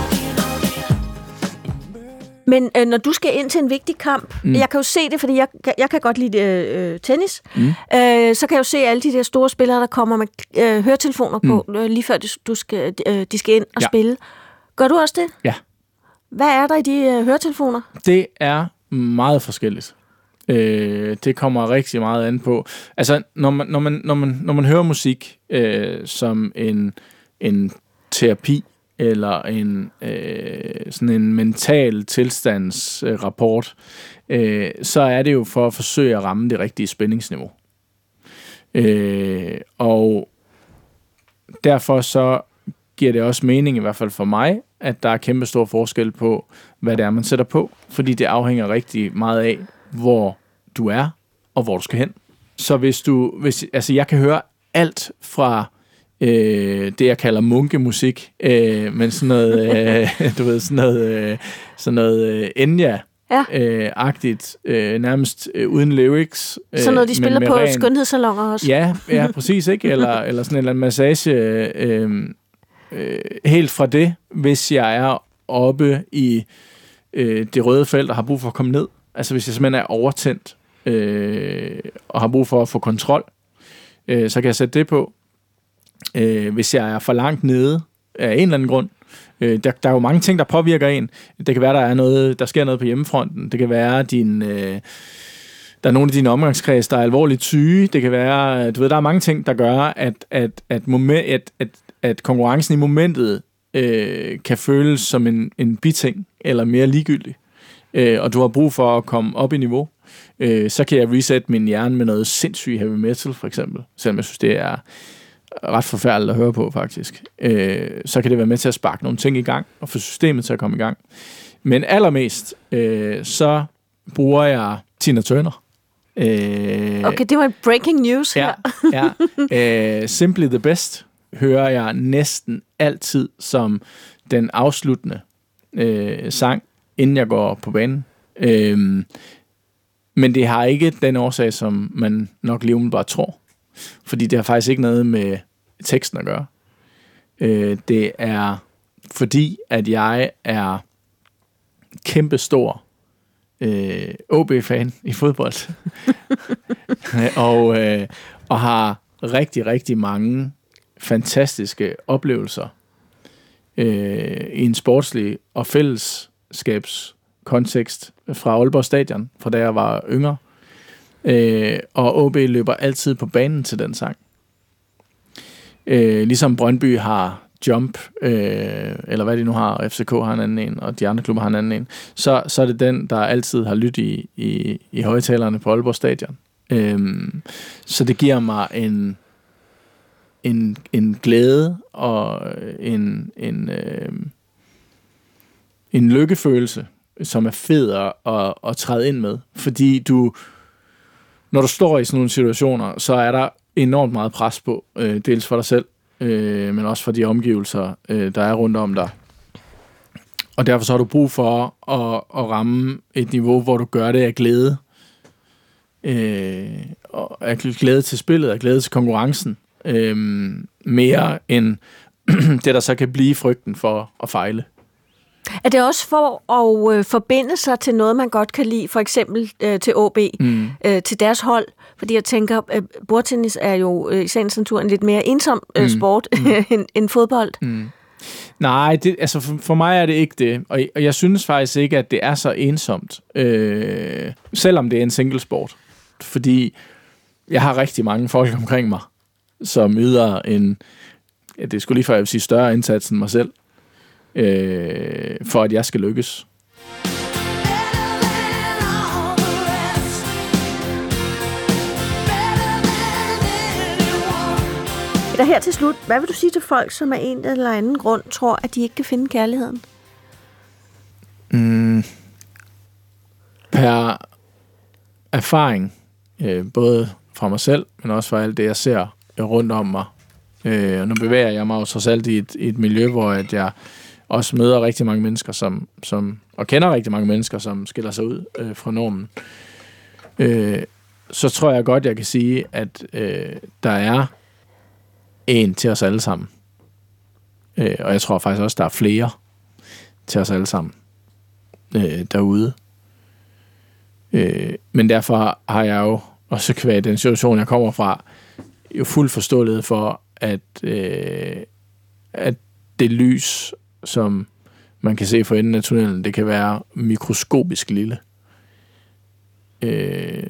Men øh, når du skal ind til en vigtig kamp, mm. jeg kan jo se det, fordi jeg, jeg kan godt lide øh, tennis, mm. øh, så kan jeg jo se alle de der store spillere, der kommer med øh, høretelefoner på, mm. øh, lige før de, du skal, øh, de skal ind og Ja. spille. Gør du også det? Ja. Hvad er der i de øh, høretelefoner? Det er meget forskelligt. Øh, det kommer rigtig meget an på. Altså, når man, når man, når man, når man hører musik øh, som en, en terapi, eller en øh, sådan en mental tilstandsrapport, øh, så er det jo for at forsøge at ramme det rigtige spændingsniveau. Øh, og derfor så giver det også mening, i hvert fald for mig, at der er kæmpe stor forskel på, hvad det er, man sætter på, fordi det afhænger rigtig meget af, hvor du er, og hvor du skal hen. Så hvis du, hvis, altså jeg kan høre alt fra øh, det, jeg kalder munkemusik, øh, men sådan noget, øh, du ved, sådan noget, øh, sådan noget øh, Enya, Ja. øh, agtigt, øh, nærmest øh, uden lyrics. Øh, Sådan noget, de men spiller med på ren- skønhedssalonger også. Ja, ja, præcis, ikke? Eller, eller sådan en eller anden massage. Øh, øh, helt fra det, hvis jeg er oppe i øh, det røde felt og har brug for at komme ned. Altså hvis jeg simpelthen er overtændt øh, og har brug for at få kontrol, øh, så kan jeg sætte det på. Øh, hvis jeg er for langt nede af en eller anden grund, øh, der, der er jo mange ting, der påvirker en. Det kan være, der er noget, der sker noget på hjemmefronten. Det kan være, din, øh, der er nogle af dine omgangskreds, der er alvorligt syge. Det kan være, du ved, der er mange ting, der gør, at, at, at, moment, at, at at konkurrencen i momentet øh, kan føles som en, en biting, eller mere ligegyldig, øh, og du har brug for at komme op i niveau, øh, så kan jeg reset min hjerne med noget sindssygt heavy metal, for eksempel, selvom jeg synes, det er ret forfærdeligt at høre på, faktisk. Øh, så kan det være med til at sparke nogle ting i gang, og få systemet til at komme i gang. Men allermest, øh, så bruger jeg Tina Turner. Øh, Okay, det var en breaking news her. Ja, ja. Øh, Simply the Best hører jeg næsten altid som den afsluttende øh, sang, inden jeg går på banen. Øh, men det har ikke den årsag, som man nok lige umiddelbart tror. Fordi det har faktisk ikke noget med teksten at gøre. Øh, det er fordi, at jeg er kæmpestor øh, O B-fan i fodbold. og, øh, og har rigtig, rigtig mange fantastiske oplevelser øh, i en sportslig og fællesskabskontekst fra Aalborg Stadion, fra da jeg var yngre. Øh, og O B løber altid på banen til den sang. Øh, ligesom Brøndby har Jump, øh, eller hvad de nu har, F C K har en anden en, og de andre klubber har en anden en, så, så er det den, der altid har lyttet i, i, i højtalerne på Aalborg Stadion. Øh, så det giver mig en, en, en glæde og en, en, øh, en lykkefølelse, som er fed at, at, at træde ind med. Fordi du, når du står i sådan nogle situationer, så er der enormt meget pres på, øh, dels for dig selv, øh, men også for de omgivelser, øh, der er rundt om dig. Og derfor så har du brug for at, at ramme et niveau, hvor du gør det af glæde. Øh, og af glæde til spillet, af glæde til konkurrencen. Øh, mere end det, der så kan blive frygten for at fejle. Er det også for at øh, forbinde sig til noget, man godt kan lide, for eksempel øh, til O B, mm. øh, til deres hold? Fordi jeg tænker, øh, bordtennis er jo øh, i sagens natur en lidt mere ensom øh, mm. sport mm. end, end fodbold. Mm. Nej, det, altså for, for mig er det ikke det, og, og jeg synes faktisk ikke, at det er så ensomt, øh, selvom det er en singlesport. Fordi jeg har rigtig mange folk omkring mig, som yder en, ja, det skulle lige før jeg vil sige, større indsats end mig selv, øh, for at jeg skal lykkes. Der her til slut, hvad vil du sige til folk, som af en eller anden grund tror, at de ikke kan finde kærligheden? Mm. Per erfaring, øh, både fra mig selv, men også fra alt det, jeg ser rundt om mig. Øh, og nu bevæger jeg mig jo trods alt i et, i et miljø, hvor at jeg også møder rigtig mange mennesker, som, som, og kender rigtig mange mennesker, som skiller sig ud øh, fra normen. Øh, så tror jeg godt, jeg kan sige, at øh, der er en til os alle sammen. Øh, og jeg tror faktisk også, der er flere til os alle sammen øh, derude. Øh, men derfor har jeg jo også kvæg den situation, jeg kommer fra, jo fuld forståelighed for, at, øh, at det lys, som man kan se for enden af tunnelen, det kan være mikroskopisk lille. Øh,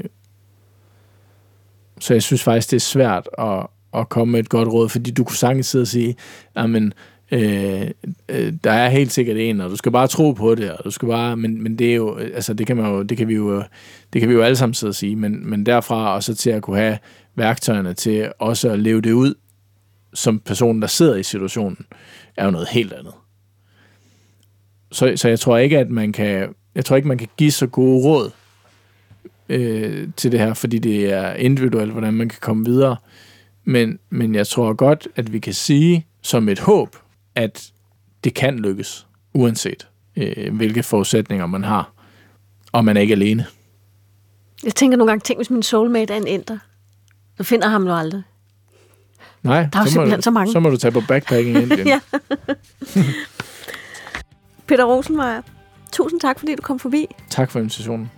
så jeg synes faktisk, det er svært at at komme med et godt råd, fordi du kunne sagtens sidde og sige, jamen, øh, øh, der er helt sikkert en, og du skal bare tro på det, og du skal bare, men, men det er jo, altså det kan man jo, det kan vi jo, det kan vi jo alle sammen sidde og sige, men, men derfra også til at kunne have værktøjerne til også at leve det ud, som personen, der sidder i situationen, er jo noget helt andet. Så, så jeg tror ikke, at man kan, jeg tror ikke, man kan give så gode råd øh, til det her, fordi det er individuelt, hvordan man kan komme videre. Men, men jeg tror godt, at vi kan sige som et håb, at det kan lykkes, uanset øh, hvilke forudsætninger man har, og man er ikke alene. Jeg tænker nogle gange, tænk hvis min soulmate er en enter, så finder ham jo aldrig. Nej, der er så, simpelthen må, så mange. Så må du tage på backpacking ind igen. Ja. Peter Rosenmeier, tusind tak, fordi du kom forbi. Tak for invitationen.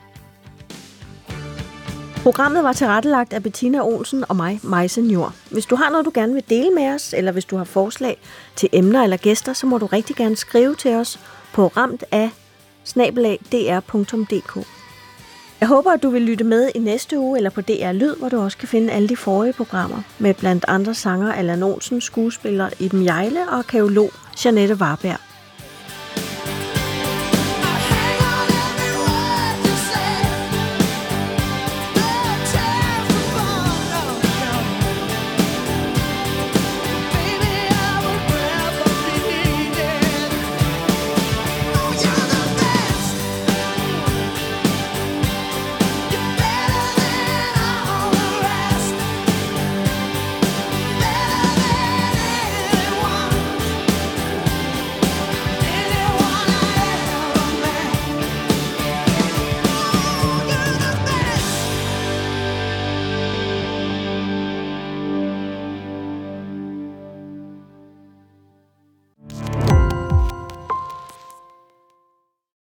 Programmet var tilrettelagt af Bettina Olsen og mig, Majse Njord. Hvis du har noget, du gerne vil dele med os, eller hvis du har forslag til emner eller gæster, så må du rigtig gerne skrive til os på ramt af snabel-a d r punktum d k. Jeg håber, at du vil lytte med i næste uge eller på D R Lyd, hvor du også kan finde alle de forrige programmer med blandt andre sanger Allan Olsen, skuespiller Iben Hjejle og arkæolog Jeanette Varberg.